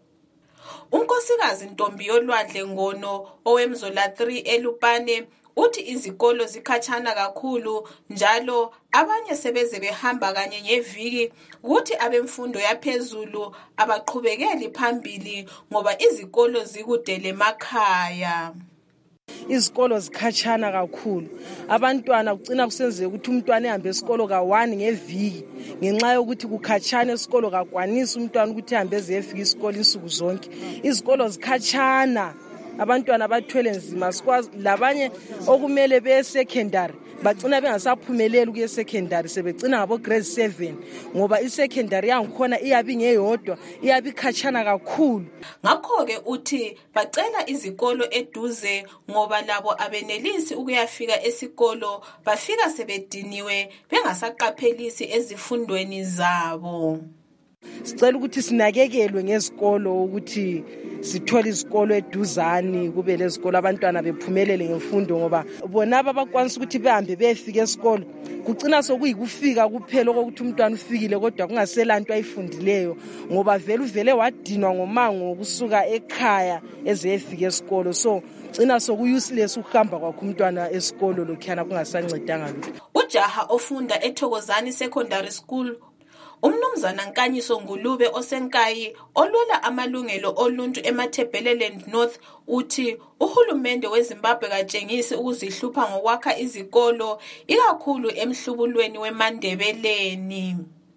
Unkosikazi Ntombi yolwandle Ngono owemzola three eLupane uthi izikolo zikhatshana kakhulu njalo abanye sebeze behamba kanye ngeviki ukuthi abemfundo yaphezulu abaqhubekeli phambili ngoba izikolo zikudele emakhaya. Izikolo zikhatshana kakhulu abantwana kucina kusenzeka ukuthi umntwana ehambe esikolo ka-one ngeviki ngenxa yokuthi kukhatshana esikolo kakwanisi umntwana ukuthi ehambe ezefika isikolo insuku zonke. Izikolo zikhatshana abantwana bathwele nzima sikwazi labanye okumele beye secondary bagcina bengasaphumeleli kuye secondary sebegcina ngabo grade seven ngoba i-secondary yangikhona iyabi ngeyodwa iyabi khatshana kakhulu. Ngakho ke uthi bacela izikolo eduze ngoba labo abenelisi ukuyafika esikolo bafika sebediniwe bengasaqaphelisi ezifundweni zabo. Sicela ukuthi sinakekelwe ngezikolo ukuthi sithole izikolo eduzani kube lezikolo abantwana bephumelele ngemfundo ngoba bona abakwanisa ukuthi behambe befika esikolo kucina sokuyikufika kuphela ukuthi umntwana ufikile kodwa kungaselanto ayifundileyo ngoba vele uvele wadinwa ngomango ukusuka ekhaya ezefika esikolo so cina sokuuseless ukuhamba kwakhe umntwana esikolo lokhana kungasancedanga lutho. Ujaha ofunda eThokozani Secondary School Umnumzana Nkanyiso Ngulube osenkayi olwela amalungelo oluntu eMatabeleland North uthi uhulumende weZimbabwe katshengisi ukuzihlupha ngokwakha izikolo ikakhulu emhlubulweni weMandebeleni.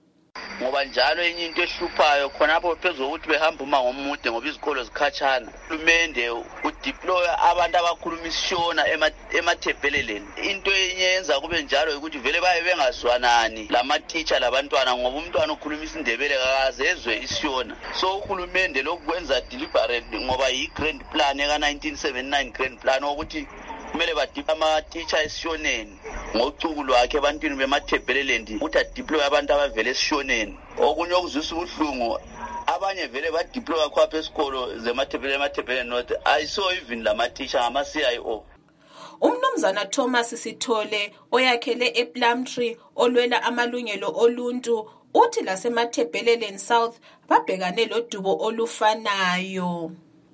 Ngoba njalo enye into ehluphayo khonapho phezulu ukuthi behamba uma ngomude ngoba izikolo zikhatshana. Uhulumende udeploy abantu abakhuluma isishona eMatabeleland. Into enye yenza kube njalo ukuthi vele baye bengazwanani lama-teacher labantwana ngoba umntwana ukhuluma isindebele akazezwe isishona. So uhulumende lokwenza deliberate ngoba yi-grand plan eka nineteen seventy-nine grand plan ukuthi kumele badipha ama-teacher esishoneni ngocuku lwakhe ebantwini beMatabeleland ukuthi adeploy abantu abavele esishoneni. Okunye okuzwisa ubuhlungu abanye vele badeploy khapha esikolo zeMatabeleland North ayiso even lama-teacher ngama-C I O. Umnumzana Thomas Sithole oyakhele ePlumtree olwela amalungelo oluntu uthi laseMatabeleland South babhekane lodubo olufanayo.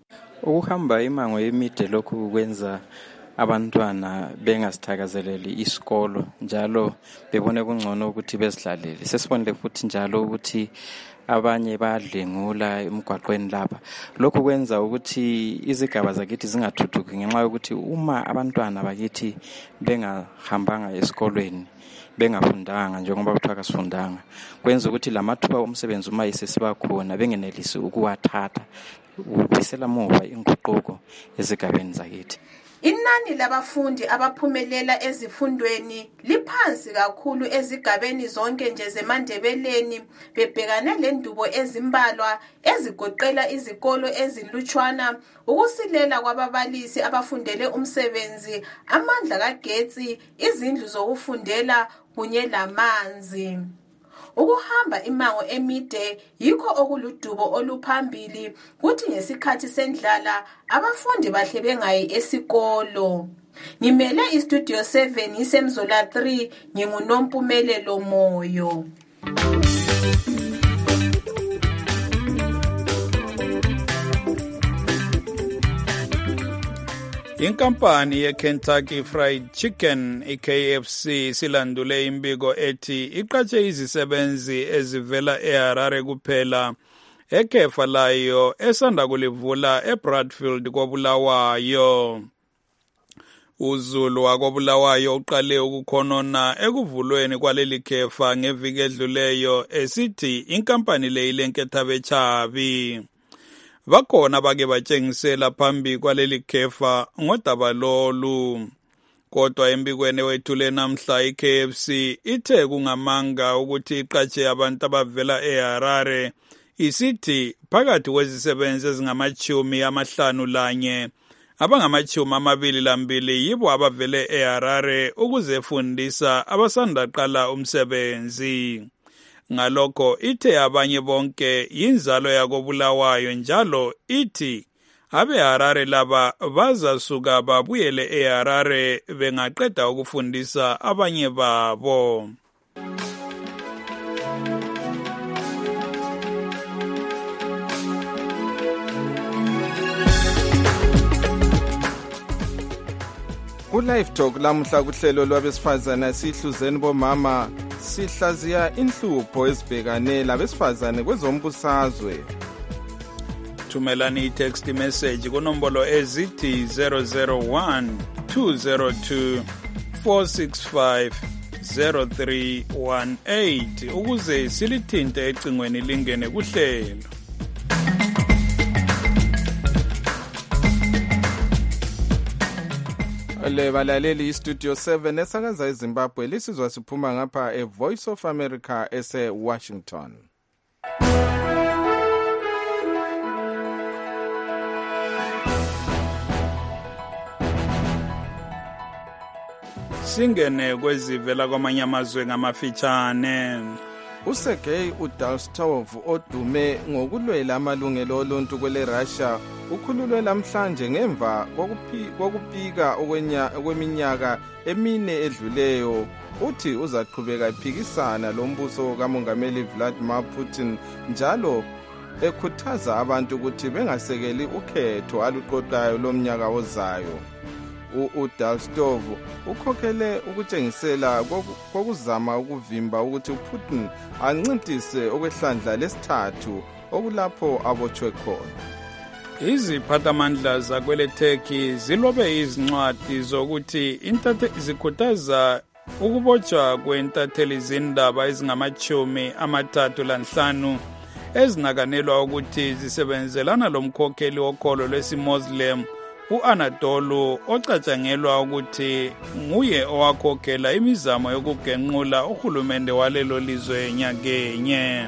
Ukuhamba imango emide lokhu kwenza abantwana bengasithakazeleli isikolo njalo bebone kungcono ukuthi bezidlalele. Sesibonile futhi njalo ukuthi abanye bayadlengula emgwaqweni lapha. Lokhu kwenza ukuthi izigaba zakithi zingathuthuki ngenxa yokuthi uma abantwana bakithi bengahambanga esikolweni bengafundanga njengoba kuthiwa kasifundanga kwenza ukuthi lamathuba omsebenzi uma isesiba khona bengenelisi ukuwathatha ubisela muva inguquko ezigabeni zakithi. Inani labafundi abaphumelela ezifundweni liphansi kakhulu ezigabeni zonke nje zeMandebeleni bebhekane lendubo ezimbalwa ezigoqela izikolo ezinlutshwana, ukusilela kwababalisi abafundele umsebenzi, amandla kagetsi, izindlu zokufundela kunye lamanzi. Ukuhamba imango emide yikho okuludubo oluphambili kuthi ngesikhathi sendlala abafundi bahle bengayi esikolo. Ngimele iStudio seven isemzola three nginguNompumelelo Moyo. Inkampani ye-Kentucky Fried Chicken, i-K F C, silandule imbiko ethi iqatshe izisebenzi ezivela eHarare kuphela ekhefa layo esanda kulivula eBradfield koBulawayo. UZulu wakoBulawayo uqale ukukhonona ekuvulweni kwaleli khefa ngeviki edluleyo esithi inkampani le ilenketha bechabi. Bakhona bake batshengisela phambi kwaleli khefa ngodaba lolu. Kodwa embikweni wethule namhla i-K F C ithe kungamanga ukuthi iqatshe abantu abavela eHarare isithi phakathi kwezisebenzi ezingamachumi amahlanu lanye abangamachumi amabili lambili yibo abavele eHarare ukuzefundisa abasandaqala umsebenzi. Ngalokho ithe abanye bonke yinzalo yakoBulawayo njalo ithi abeHarare laba bazasuka babuyele eHarare bengaqeda ukufundisa abanye babo. Ku-Live Talk lamuhla kuhlelo lwabesifazana sihluzeni bomama sihlaziya inhlupho ezibhekane labesifazane kwezombusazwe. Thumelani i-text message kunombolo ezithi zero zero one two zero two four six five zero three one eight ukuze silithinte ecingweni lingene kuhlelo. Le balaleli iStudio seven esakaza eZimbabwe lisizwa siphuma ngapha eVoice of America ese Washington. Singene kwezivela kwamanye amazwe ngamafitshane. uSergey Udalstov odume ngokulwela amalungelo oluntu kwele Russia ukhululwe namhlanje ngemva kokupika okweminyaka emine edluleyo. Uthi uzaqhubeka ephikisana lombuso kamongameli Vladimir Putin njalo ekhuthaza abantu ukuthi bengasekeli ukhetho aluqoqayo lomnyaka ozayo. uDalstov ukhokhele ukutshengisela kokuzama ukuvimba ukuthi uPutin ancintise okwehlandla lesithathu okulapho abotshwe khona. Iziphathamandla zakwele Turkey zilobe izincwadi zokuthi intathe zikhuthaza ukubotshwa kwentatheli zindaba ezingamachumi amathathu lanhlanu ezinakanelwa ukuthi zisebenzelana lomkhokheli wokholo lwesiMuslim u-Anadolu ocatshangelwa ukuthi nguye owakhokhela imizamo yokugenqula uhulumende walelo lizwe nyakenye.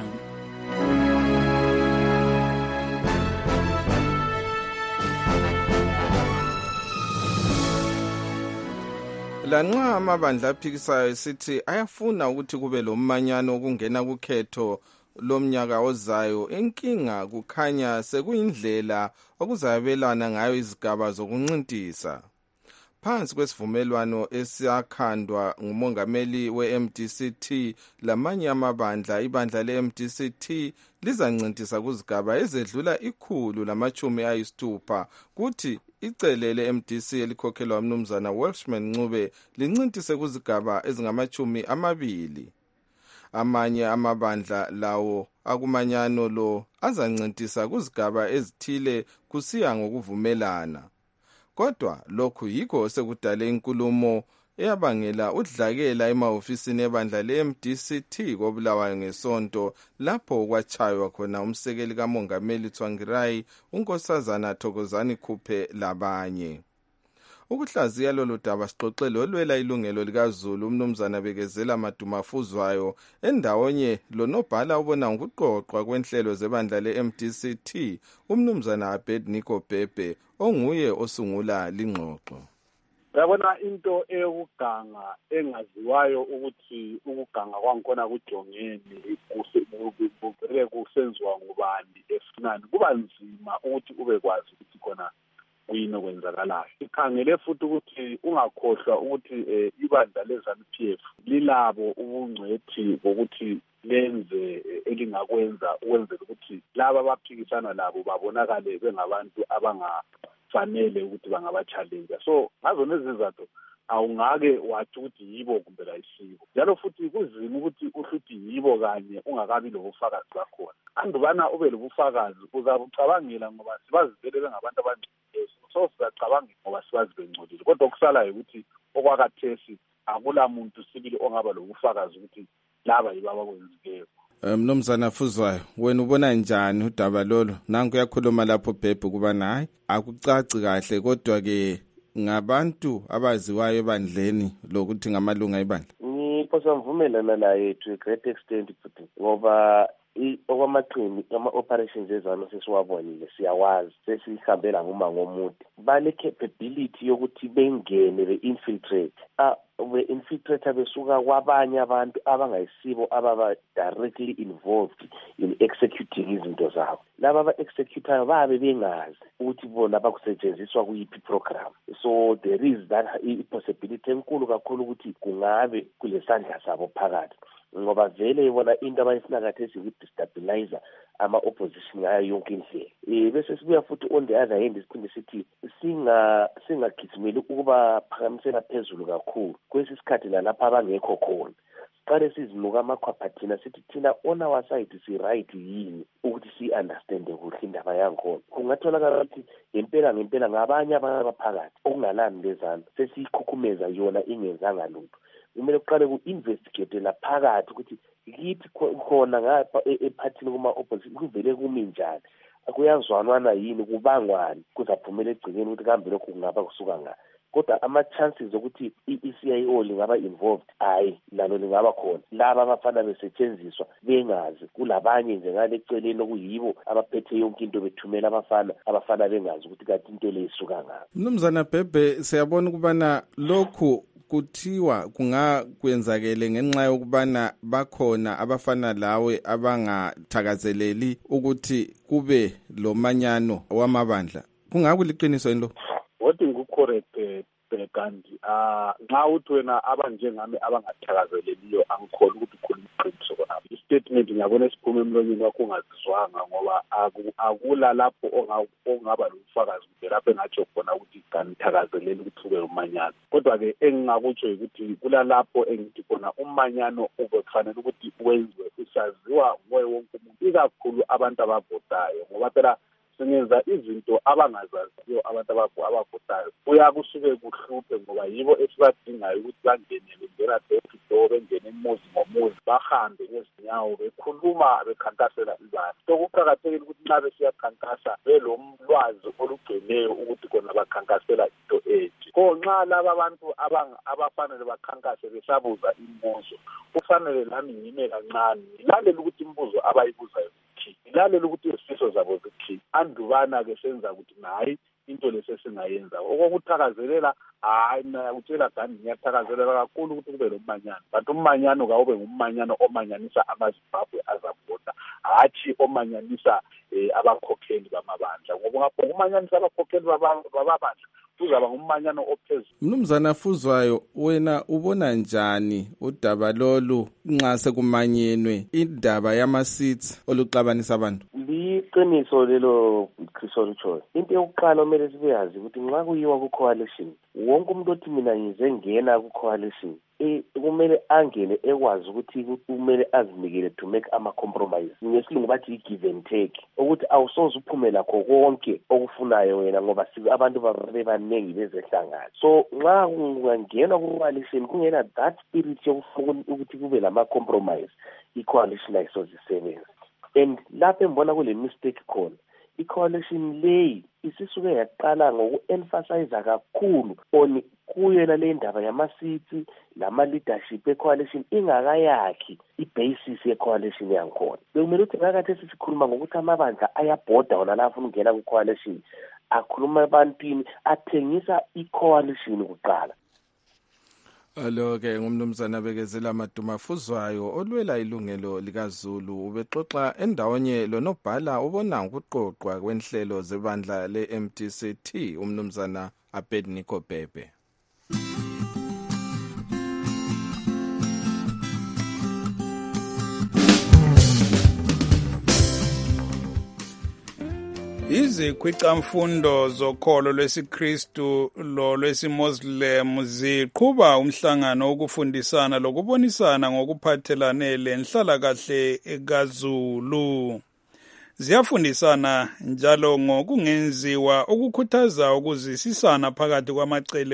Lanxa amabandla aphikisayo esithi ayafuna ukuthi kube lomanyano okungena kukhetho lomnyaka ozayo, inkinga kukhanya sekuyindlela okuzabelana ngayo izigaba zokuncintisa. Phansi kwesivumelwano esiyakhandwa ngumongameli we-M D C T lamanye amabandla, ibandla le-M D C T lizancintisa kuzigaba ezedlula ikhulu lamachumi ayisithupha, kuthi icele le-M D C elikhokhelwa umnumzana Welshman Ncube lincintise kuzigaba ezingamachumi amabili. Amanye amabandla lawo akumanyano lo azancintisa kuzigaba ezithile kusiya ngokuvumelana. Kodwa lokhu yikho sekudale inkulumo eyabangela udlakela emahofisini ebandla le-M D C T koBulawayo ngesonto, lapho kwachaywa khona umsekeli kamongameli Tsvangirai, unkosazana Thokozani Khuphe labanye. Ukuhlaziya lolu daba sixoxele olwela ilungelo likaZulu umnumzana Bekezela Madumafuzwayo endawonye lonobhala ubona ngokuqoqwa kwenhlelo zebandla le-M D C T umnumzana Abednego Bhebhe onguye osungula lingxoxo. Yabona into eyokuganga engaziwayo ukuthi ukuganga kwankona kujongeni kuvele kusenziwa ngubani efunani, kuba nzima ukuthi ubekwazi ukuthi khona kuyini okwenzakalayo. Ikhangele futhi ukuthi ungakhohlwa ukuthi ibandla le-ZANU P F lilabo ubungcwethi bokuthi lenze elingakwenza ukwenzela ukuthi laba abaphikisana labo babonakale bengabantu abangafanele ukuthi bangaba-challenge. So ngazo nezizathu awungake wathi ukuthi yibo kumbe ayisibo. Njalo futhi kuzima ukuthi uhluthi yibo kanye ungakabi lobufakazi bakhona. Andubana ube lobufakazi uzabucabangela ngoba sibazivele bengabantu abangcwele. So sizacabanga ngoba sibazi bengcolile. Kodwa okusalayo ukuthi okwakathesi akula muntu sibili ongaba lobufakazi ukuthi laba yibo abakwenzikeyo. Mnumzana Fuzwayo, wena ubona njani udaba lolo? Nanku uyakhuluma lapho Bhebhe kuba nayi akucaci kahle, kodwa ke ngabantu abaziwayo ebandleni lokuthi ngamalunga ebandla. Ngiphosa mvumelana naye to a great extent futhi ngoba okwamaqhinga ama-operations ezano sesiwabonile, siyawazi, sesihambela ngumango omude. Bale capability yokuthi bengene be-infiltrate ah be-infiltrate besuka kwabanye abantu abangayisibo ababa directly involved in executing izinto zabo. Laba aba-executayo babe bengazi ukuthi bona bakusetshenziswa kuyiphi program. So there is that possibility enkulu kakhulu ukuthi kungabe kulesandla sabo phakathi, ngoba vele ibona into abayifuna kathesi ukudestabilize ama-opposition ngayo yonke indlela. Um bese sibuya futhi on the other hand siphinde sithi singa singagijimeli ukuba phakamisela phezulu kakhulu kwesi sikhathi nalapha abangekho khona. Siqale sizinuka amakhwaphathina sithi thina on our side si-right yini ukuthi si-understande kuhle indaba yankhona. Kungatholakala ukuthi ngempela ngempela ngabanye abantu abaphakathi okungalani lezana sesiyikhukhumeza yona ingenzanga lutho. Kumele kuqale ku-investigate laphakathi ukuthi kithi khona ngapha ephathini kuma-opposition kuvele kumi njani, kuyazwanwana yini, kubangwani, kuzaphumela egcineni ukuthi kambe lokhu kungaba kusuka ngani. Kodwa ama-chances okuthi i-E C I O lingaba involved hayi lalo lingaba khona. Laba abafana besetshenziswa bengazi, kulabanye nje ngale eceleni okuyibo abaphethe yonke into bethumela abafana abafana bengazi ukuthi kanti into le isuka ngaphi. Mnumzana Bhebhe, siyabona ukubana lokhu kuthiwa kungakwenzakele ngenxa yokubana bakhona abafana lawe abangathakazeleli ukuthi kube lo manyano wamabandla. Kungakuliqiniso yini lo? What ngucorrect kanti ah nxa uthi wena abanjengami abangathakazeleliyo angikholwa ukuthi khona iqiniso khona. statement ngiyabona esiphume emlonyeni wakho ungazizwanga ngoba akula lapho ongaba lomfakazi kumbe lapho engatsho khona ukuthi kanithakazeleli ukuthi kube umanyano. Kodwa-ke engingakutsho ukuthi kula lapho engithi khona umanyano ube kufanele ukuthi wenziwe usaziwa nguye wonke umuntu, ikakhulu abantu abavotayo, ngoba phela singenza izinto abangazaziyo abantu abavotayo kuyakusuke kuhluphe, ngoba yibo esibadingayo ukuthi bangenele ngena door bengene umuzi ngomuzi bahambe ngezinyawo bekhuluma bekhankasela ibandla. So kuqakathekile ukuthi nxa besiyakhankasa belolwazi olugcweleyo ukuthi kona bakhankasela into ethi. Ko nxa laba abantu abafanele bakhankase besabuza imibuzo, kufanele lami ngime kancane ngilalele ukuthi imibuzo abayibuzayo ilalela ukuthi izifiso zabo zithi andubana-ke senza ukuthi nayi into lesesingayenza okokuthakazelela. Hayi, mina utshela Gandhi ngiyathakazelela kakhulu ukuthi kube lomanyano, but umanyano kawube ngumanyano omanyanisa amaZimbabwe azavota, hatshi omanyanisa abakhokheli bamabandla, ngoba ngapho umanyanisa abakhokheli babandla kuzaba ngumanyano ophezulu. Mnumzana Fuzwayo, wena ubona njani udaba lolu nxa sekumanyenwe indaba yama-seats oluxabanisa abantu? Liqiniso lelo Chris olutshoyo. Into yokuqala omele sibeyazi ukuthi nxa kuyiwa ku-coalition, wonke umuntu othi mina ngize ngena ku-coalition kumele angene ekwazi ukuthi kumele azinikele to make ama-compromise. Ngesilungu bathi i-give and take, ukuthi awusoze uphume lakho konke okufunayo wena ngoba abantu babanengi bezehlangana. So nxa kungangenwa ku-coalition kungena that spirit yokufuna ukuthi kube lama-compromise, i-coalition ayisoze isebenze. And lapho embona kule mistake khona, i-coalition leyi isisuke yaqala ngoku-emphasize kakhulu on kuyela le ndaba yama-seats lama-leadership e-coalition ingakayakhi i-basis ye-coalition yankhona. Bekumele ukuthi ngakathi sisikhuluma ngokuthi amabandla ayabhoda wona la afuna ukungena ku-coalition, akhuluma ebantwini, athengisa i-coalition kuqala. Alo-ke ngumnumzana Bekezela Maduma Fuzwayo olwela ilungelo likaZulu, ubexoxa endawonye lonobhala ubona ukuqoqwa kwenhlelo zebandla le-M D C T umnumzana Abednego Bhebhe. Izikhwicamfundo zokholo lwesiKristu lo lwesiMuslim ziqhuba umhlangano wokufundisana lokubonisana ngokuphathelane lenhlalakahle kaZulu. Ziyafundisana njalo ngokungenziwa ukukhuthaza ukuzwisisana phakathi kwamacele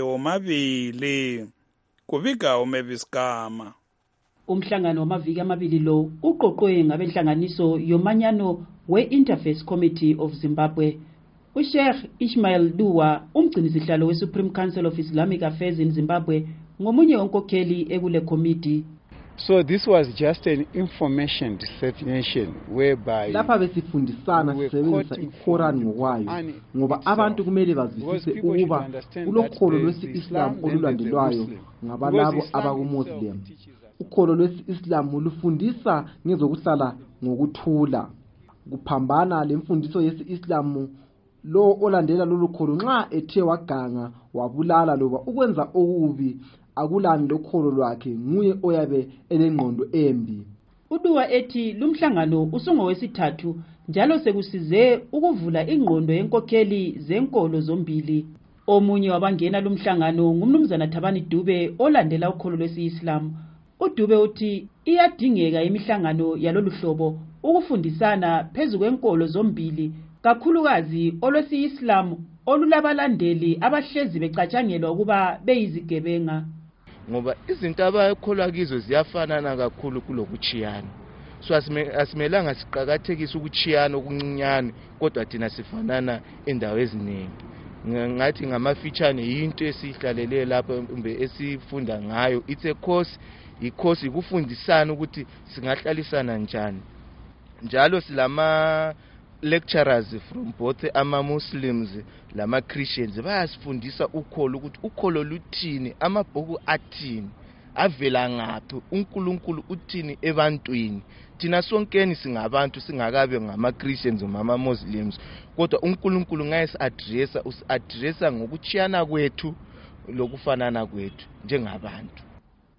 omabili. Kubika uMavis Gama. Umhlangano wamaviki amabili lo uqoqwe ngabenhlanganiso yomanyano we-Interface Committee of Zimbabwe. USheikh Ismail Duwa, umgcinisihlalo we-Supreme Council of Islamic Affairs in Zimbabwe, ngomunye onkokheli ekule committee. So this was just an information dissemination whereby lapha besifundisana sisebenzisa iQuran ngokwayo, ngoba abantu kumele bazwisise ukuba kulokholo lwesi-Islam olulandelwayo ngabalabo abakumuslim. Ukholo lwesi-Islam lufundisa ngezokuhlala ngokuthula, kuphambana lemfundiso yesi-Islam. Lo olandela lolu kholo nxa ethe waganga wabulala loba ukwenza okubi akulani lokholo lwakhe nguye oyabe elengqondo embi. Uduwa ethi lumhlangano usungowesithathu njalo sekusize ukuvula ingqondo yenkokheli zenkolo zombili. Omunye wabangena lumhlangano ngumnumzana Thabani Dube olandela ukholo lwesi-Islam. UDube uthi iyadingeka imihlangano yalolu hlobo ukufundisana phezu kwenkolo zombili, kakhulukazi olwesi-Islam olulabalandeli abahlezi becatshangelwa ukuba beyizigebenga. Ngoba izinto abakholwa kizo ziyafanana kakhulu kulokuchiyana. So asimelanga siqakathekise ukuchiyana okuncinyane, kodwa thina sifanana endawo eziningi. Ngathi ngamafitshane yinto esihlalele lapha kumbe esifunda ngayo. It's a course, i-course ikufundisana ukuthi singahlalisana njani. Njalo silama lecturers from both ama-Muslims lama-Christians bayasifundisa ukholo ukuthi ukholo luthini, amabhuku athini, avela ngaphi, uNkulunkulu uthini ebantwini. Thina sonkeni singabantu singakabe ngama-Christians ngama-Muslims, kodwa uNkulunkulu ngayesi-addressa usi-addressa ngokuchiyana kwethu lokufanana kwethu njengabantu.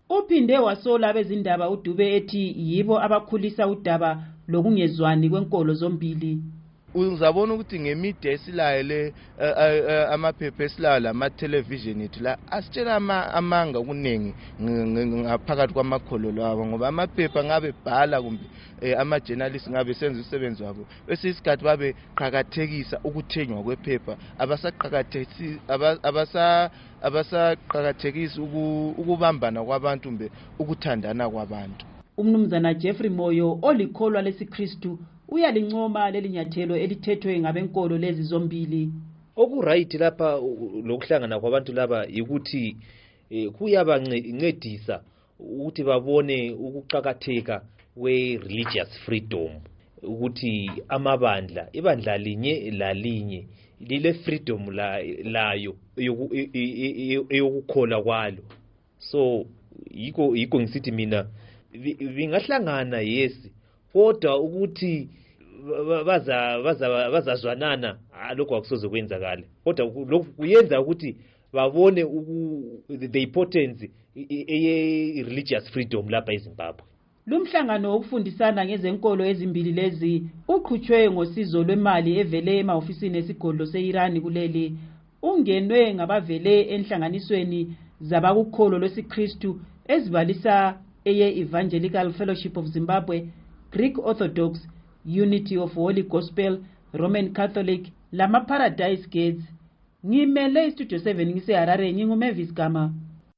Uphinde wasola abezindaba uDube ethi yibo abakhulisa udaba lokungezwani kwenkolo zombili. Uzabona ukuthi ngemide esilayo le amaphepha esilayo lama television ethu la asitshela amanga kuningi ngaphakathi kwamakholo lawo ngoba amaphepha ngabe bhala kumbe ama journalists ngabe senza umsebenzi wabo bese isikhathi babe qhakathekisa ukuthenywa kwephepha abasaqhakathekisi abasa abasaqhakathekisa ukubambana kwabantu mbe ukuthandana kwabantu. Umnumzana Jeffrey Moyo olikholwa lesiKristu uyalincoma lelinyathelo elithethwe ngabenkolo lezi zombili. Okuright lapha lokuhlangana kwabantu laba ukuthi kuyabancedisa ukuthi babone ukuqhakatheka we religious freedom, ukuthi amabandla ibandla linye lalinye lile freedom la layo eyokukhola kwalo. So yiko yiko ngisithi mina bingahlangana yesi kodwa ukuthi baza baza bazazwanana lokho akusoze kwenzakala kodwa lokho kuyenza ukuthi babone the importance ye religious freedom lapha eZimbabwe. Lumhlangano wokufundisana ngezenkolo ezimbili lezi uqhutshwe ngosizo lwemali evele emahofisini esigodlo seIran kuleli ungenwe ngabavele enhlanganisweni zabakukholo lwesiKristu ezibalisa eye Evangelical Fellowship of Zimbabwe, Greek Orthodox, Unity of Holy Gospel, Roman Catholic, lama Paradise Gates. Ngimele Studio seven ngise Harare nginguMavis Gama.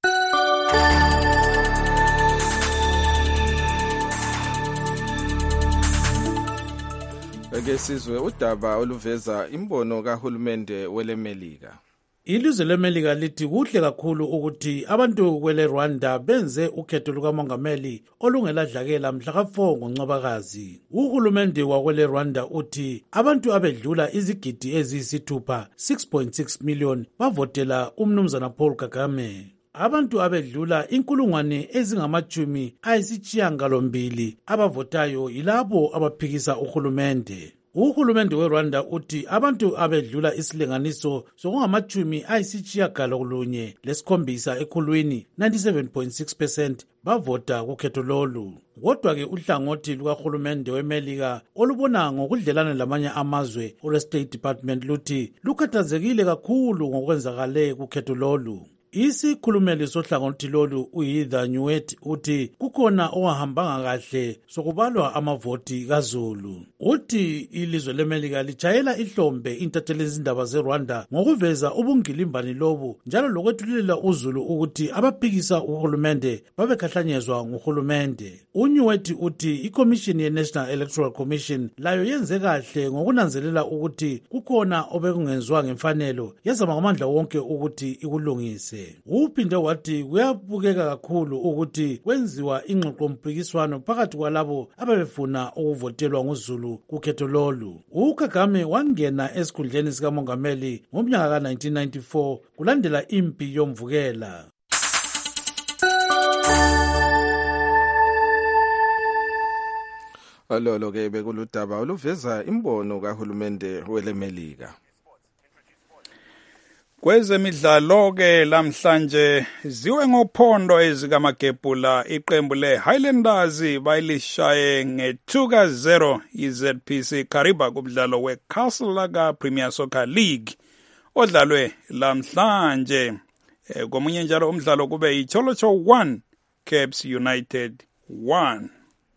Ake sizwe udaba oluveza imbono kahulumende welemelika. Ilizwe leMelika lithi kuhle kakhulu ukuthi abantu kwele Rwanda benze ukhetho lukamongameli olungeladlakela mhla ka four ngoNcwabakazi. Uhulumende wakwele Rwanda uthi abantu abedlula izigidi eziyisithupha six point six million bavotela umnumzana Paul Kagame. Abantu abedlula inkulungwane ezingamachumi ayisishiyagalombili abavotayo yilabo abaphikisa uhulumende. Uhulumende weRwanda uthi abantu abedlula isilinganiso sokungamachumi ayisitshiyagalolunye lesikhombisa ekhulwini ninety-seven point six percent bavota kukhetho lolu. Kodwa-ke uhlangothi lukahulumende weMelika olubona ngokudlelana lamanye amazwe olwe-State Department luthi lukhathazekile kakhulu ngokwenzakale kukhetho lolu. Isikhulumeli sohlangothi lolu uHeather Nauert uthi kukhona owahambanga kahle sokubalwa amavoti kaZulu. Uthi ilizwe leMelika lijayela ihlombe intatheli izindaba zeRwanda ngokuveza ubungilimbani lobu njalo lokwethulela uZulu ukuthi abaphikisa uhulumende babekhahlanyezwa nguhulumende. uNauert uthi iCommission ye-National Electoral Commission layo yenze kahle ngokunanzelela ukuthi kukhona obekungenzwa ngemfanelo yazama ngamandla wonke ukuthi ikulungise. Uphinde wathi kuyabukeka kakhulu ukuthi kwenziwa ingxoxompikiswano phakathi kwalabo abebefuna ukuvotelwa nguZulu kukhetho lolu. uKagame wangena esikhundleni sikamongameli ngomnyaka ka nineteen ninety-four kulandela impi yomvukela. Alolo ke bekuludaba oluveza imbono kahulumende welemelika. Kwezemidlalo ke lamhlanje ziwe ngophondo ezikamagebhula iqembu leHighlanders bayilishaye nge-two ka zero iZ P C Kariba kumdlalo weCastle ka Premier Soccer League odlalwe lamhlanje. E, komunye njalo umdlalo kube iCholocho one Caps United one.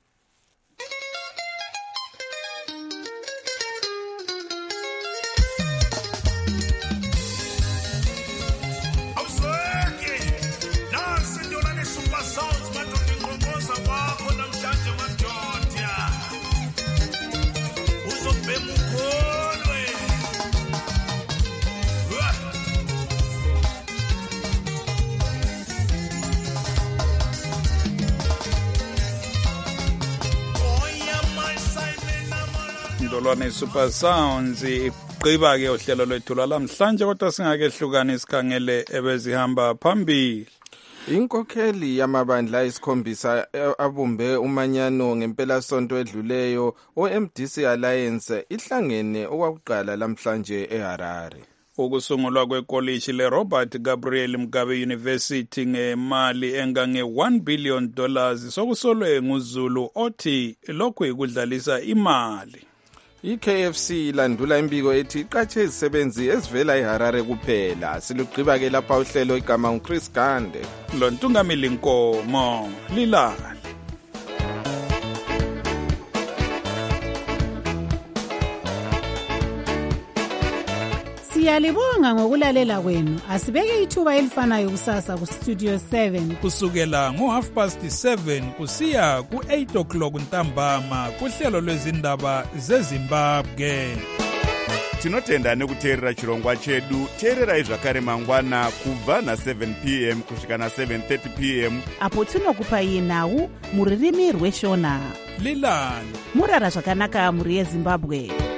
Ndolwane Super Sounds iqiba ke uhlelo lwethu lamhlanje kodwa singake hlukane isikhangele ebezihamba phambili. Inkokheli yamabandla isikhombisa abumbe umanyano ngempela sonto edluleyo o-M D C Alliance ihlangene okwakuqala lamhlanje eHarare. Ukusungulwa kwekolishi leRobert Gabriel Mugabe University ngemali engange one billion dollars sokusolwe nguZulu othi lokhu ikudlalisa imali. I-K F C ilandula imbiko ethi iqatshe izisebenzi ezivela eHarare kuphela. Silugqiba ke lapha uhlelo igama uChris Gande. Lo ntungamili Nkomo Lilala. Siyalibonga ngokulalela kwenu. Asibeke ithuba elifanayo kusasa ku Studio seven. Kusukela ngo half past seven kusiya ku eight o'clock ntambama kuhlelo lwezindaba zeZimbabwe. Tinotenda nekuteerera chirongwa chedu. Teererai zvakare mangwana kubva na seven p m kusvika na seven thirty p m apo tinokupai nhau muririmi rweshona. Lilani murara zvakanaka muri yeZimbabwe.